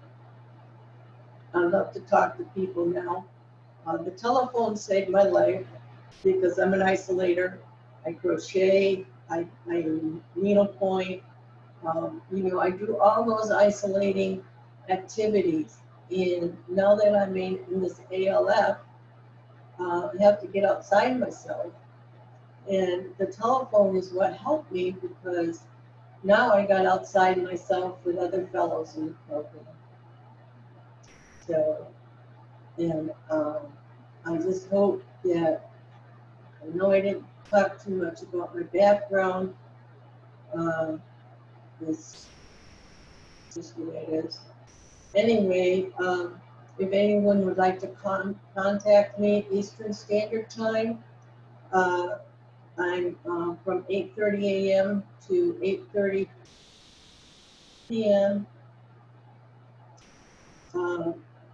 I love to talk to people now. Uh, the telephone saved my life because I'm an isolator. I crochet, I, I needlepoint, um, you know, I do all those isolating activities. And now that I'm in, in this A L F, uh, I have to get outside myself. And the telephone is what helped me because now I got outside myself with other fellows in the program. So, and um, I just hope that, I know I didn't talk too much about my background. Uh, it's just the way it is. Anyway, um, if anyone would like to con contact me Eastern Standard Time, uh, I'm uh, from eight thirty a m to eight thirty p m Um,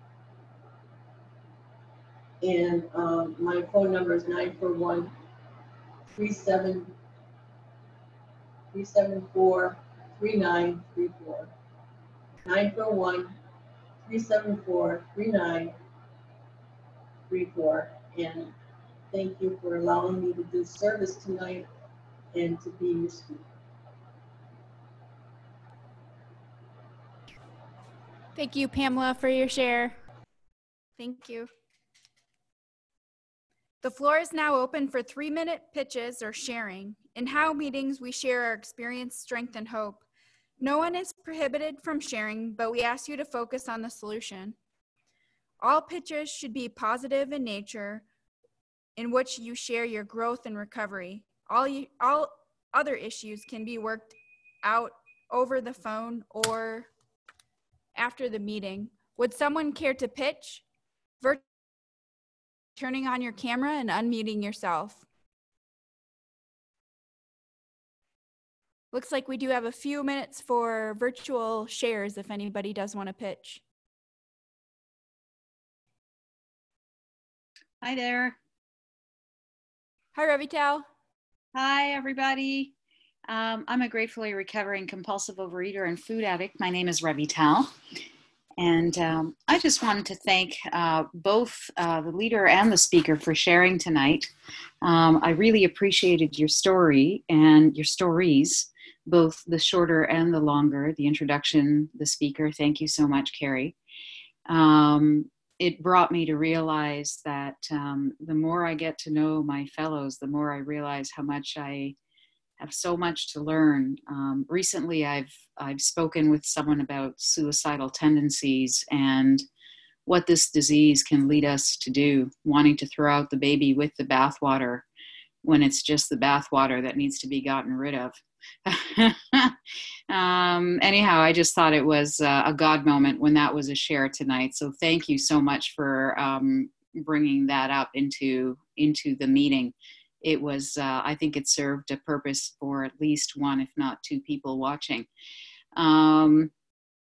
and um, my phone number is nine four one, three seven four, three nine three four. nine four one, three seven four, three nine three four. And thank you for allowing me to do service tonight and to be your speaker. Thank you, Pamela, for your share. Thank you. The floor is now open for three-minute pitches or sharing. In How meetings, we share our experience, strength, and hope. No one is prohibited from sharing, but we ask you to focus on the solution. All pitches should be positive in nature, in which you share your growth and recovery. All, you, all other issues can be worked out over the phone or after the meeting. Would someone care to pitch? Virtually turning on your camera and unmuting yourself. Looks like we do have a few minutes for virtual shares if anybody does want to pitch. Hi there. Hi, Revital. Hi, everybody. Um, I'm a gratefully recovering compulsive overeater and food addict. My name is Revital. And um, I just wanted to thank uh, both uh, the leader and the speaker for sharing tonight. Um, I really appreciated your story and your stories, both the shorter and the longer, the introduction, the speaker. Thank you so much, Carrie. Um, it brought me to realize that um, the more I get to know my fellows, the more I realize how much I have so much to learn. Um, recently, I've I've spoken with someone about suicidal tendencies and what this disease can lead us to do, wanting to throw out the baby with the bathwater when it's just the bathwater that needs to be gotten rid of. um, anyhow, I just thought it was uh, a God moment when that was a share tonight. So thank you so much for um, bringing that up into into the meeting. It was, uh, I think it served a purpose for at least one, if not two people watching. Um,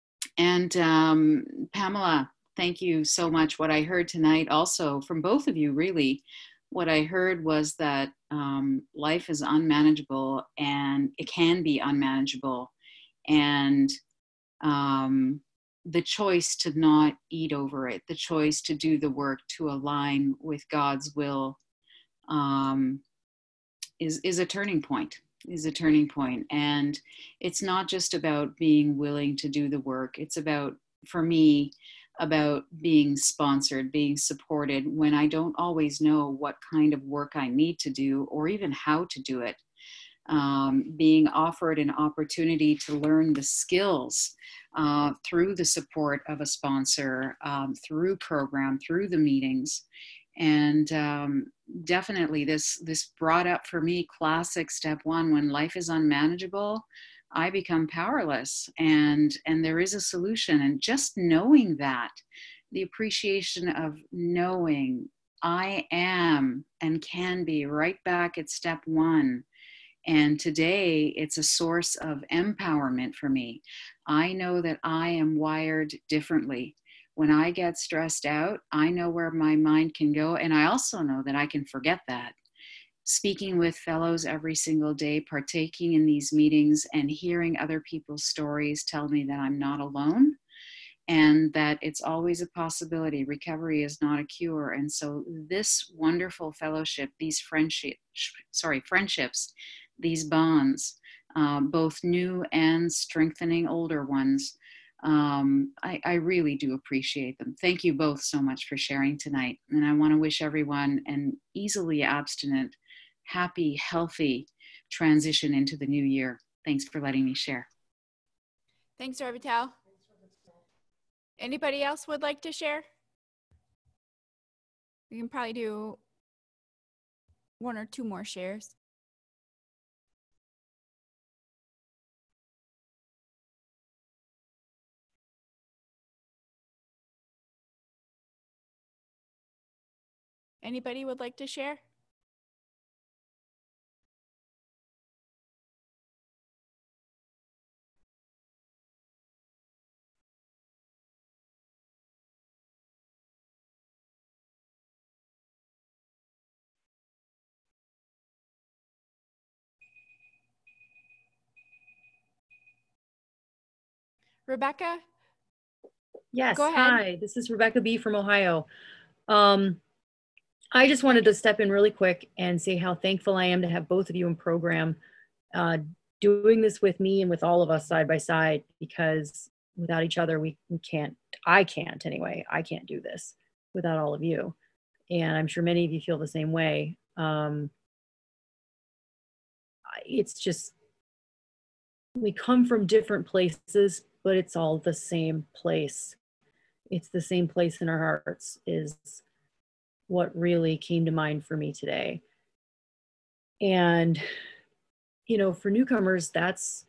and um, Pamela, thank you so much. What I heard tonight also from both of you, really, what I heard was that um, life is unmanageable and it can be unmanageable. And um, the choice to not eat over it, the choice to do the work to align with God's will, um, is, is a turning point, is a turning point. And it's not just about being willing to do the work. It's about, for me, about being sponsored, being supported when I don't always know what kind of work I need to do or even how to do it. Um, being offered an opportunity to learn the skills uh, through the support of a sponsor, um, through program, through the meetings. And um, definitely this, this brought up for me classic step one: when life is unmanageable, I become powerless, and, and there is a solution. And just knowing that, the appreciation of knowing I am and can be right back at step one. And today it's a source of empowerment for me. I know that I am wired differently. When I get stressed out, I know where my mind can go. And I also know that I can forget that. Speaking with fellows every single day, partaking in these meetings and hearing other people's stories tell me that I'm not alone and that it's always a possibility. Recovery is not a cure. And so this wonderful fellowship, these friendship, sorry, friendships, these bonds, um, both new and strengthening older ones, um, I, I really do appreciate them. Thank you both so much for sharing tonight. And I want to wish everyone an easily abstinent, happy, healthy transition into the new year. Thanks for letting me share. Thanks, Revital. Anybody else would like to share? We can probably do one or two more shares. Anybody would like to share? Rebecca? Yes, Go ahead. hi, this is Rebecca B. from Ohio. Um, I just wanted to step in really quick and say how thankful I am to have both of you in program, uh, doing this with me and with all of us side by side, because without each other, we, we can't, I can't anyway, I can't do this without all of you. And I'm sure many of you feel the same way. Um, it's just, we come from different places, but it's all the same place. It's the same place in our hearts is what really came to mind for me today. And, you know, for newcomers, that's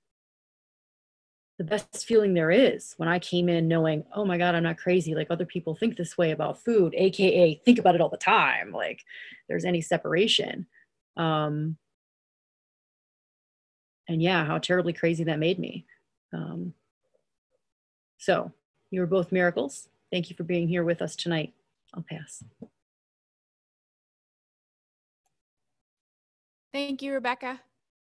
the best feeling there is. When I came in knowing, oh my God, I'm not crazy. Like other people think this way about food, A K A think about it all the time. Like there's any separation. Um, and yeah, how terribly crazy that made me. Um, so you were both miracles. Thank you for being here with us tonight. I'll pass. Thank you, Rebecca.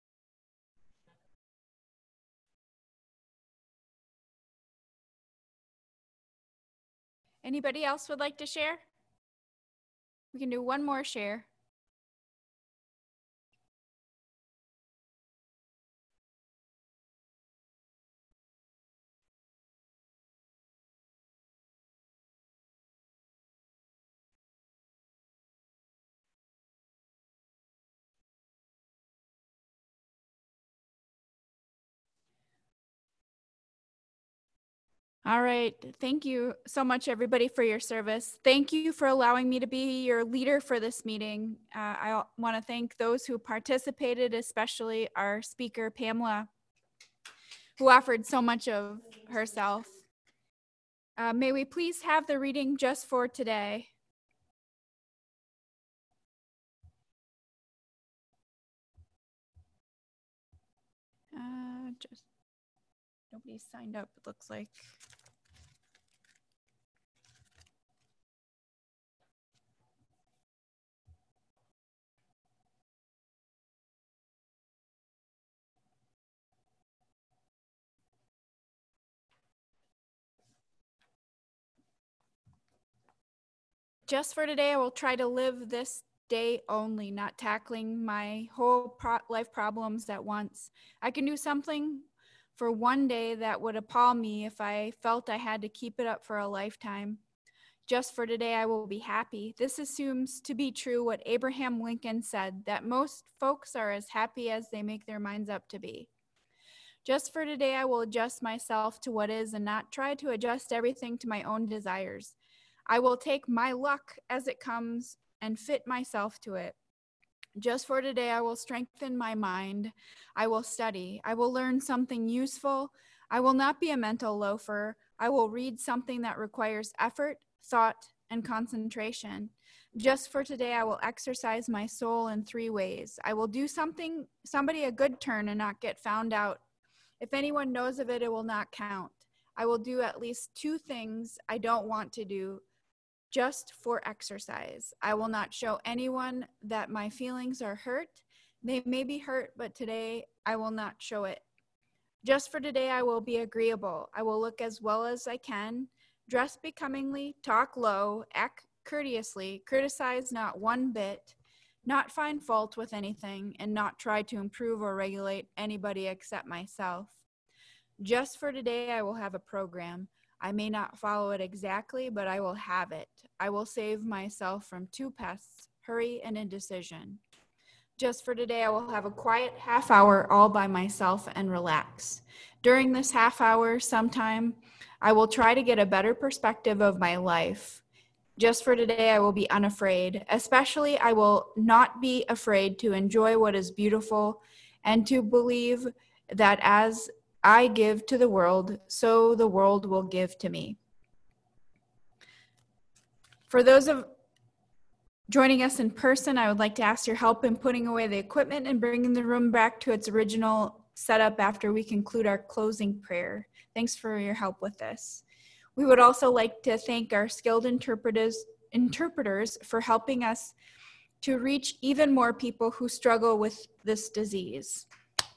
Anybody else would like to share? We can do one more share. All right. Thank you so much, everybody, for your service. Thank you for allowing me to be your leader for this meeting. Uh, I want to thank those who participated, especially our speaker, Pamela, who offered so much of herself. Uh, may we please have the reading just for today? Uh, just nobody signed up, it looks like. Just for today, I will try to live this day only, not tackling my whole pro life problems at once. I can do something for one day that would appall me if I felt I had to keep it up for a lifetime. Just for today, I will be happy. This assumes to be true what Abraham Lincoln said, that most folks are as happy as they make their minds up to be. Just for today, I will adjust myself to what is and not try to adjust everything to my own desires. I will take my luck as it comes and fit myself to it. Just for today, I will strengthen my mind. I will study. I will learn something useful. I will not be a mental loafer. I will read something that requires effort, thought, and concentration. Just for today, I will exercise my soul in three ways. I will do something, somebody a good turn and not get found out. If anyone knows of it, it will not count. I will do at least two things I don't want to do just for exercise. I will not show anyone that my feelings are hurt. They may be hurt, but today I will not show it. Just for today, I will be agreeable. I will look as well as I can, dress becomingly, talk low, act courteously, criticize not one bit, not find fault with anything, and not try to improve or regulate anybody except myself. Just for today, I will have a program. I may not follow it exactly, but I will have it. I will save myself from two pests, hurry and indecision. Just for today, I will have a quiet half hour all by myself and relax. During this half hour, sometime, I will try to get a better perspective of my life. Just for today, I will be unafraid. Especially, I will not be afraid to enjoy what is beautiful and to believe that as I give to the world, so the world will give to me. For those of joining us in person, I would like to ask your help in putting away the equipment and bringing the room back to its original setup after we conclude our closing prayer. Thanks for your help with this. We would also like to thank our skilled interpreters, interpreters for helping us to reach even more people who struggle with this disease.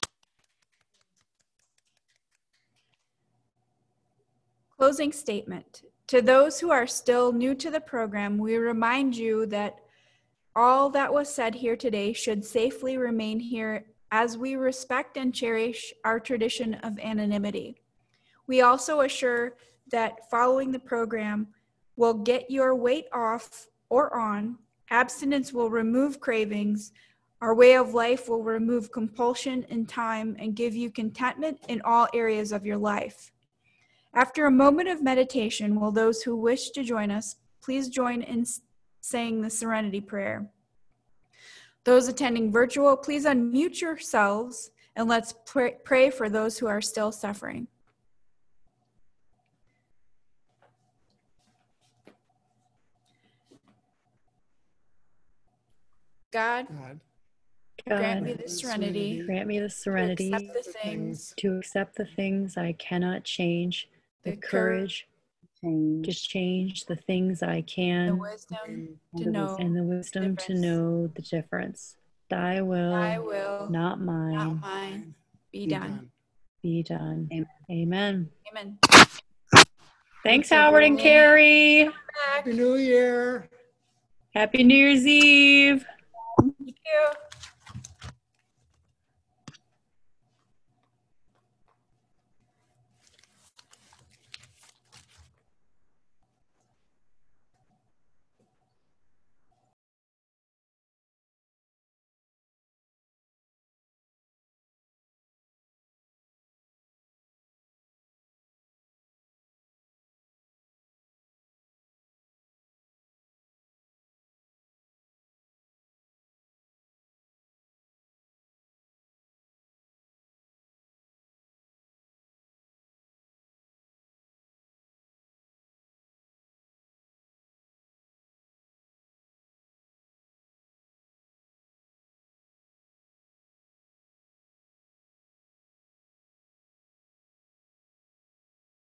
Closing statement. To those who are still new to the program, we remind you that all that was said here today should safely remain here as we respect and cherish our tradition of anonymity. We also assure that following the program will get your weight off or on, abstinence will remove cravings, our way of life will remove compulsion in time and give you contentment in all areas of your life. After a moment of meditation, will those who wish to join us please join in saying the Serenity Prayer. Those attending virtual, please unmute yourselves and let's pray, pray for those who are still suffering. God, God, Grant me God, the serenity grant me the serenity accept the things, to accept the things I cannot change, the the courage to change the things I the can, wisdom to know and the wisdom to difference. know the difference. Thy will, Thy will, not mine, not mine, be done. be done. Amen. Amen. Thanks, Howard and Carrie. Happy New Year. Happy New Year's Eve. Thank you.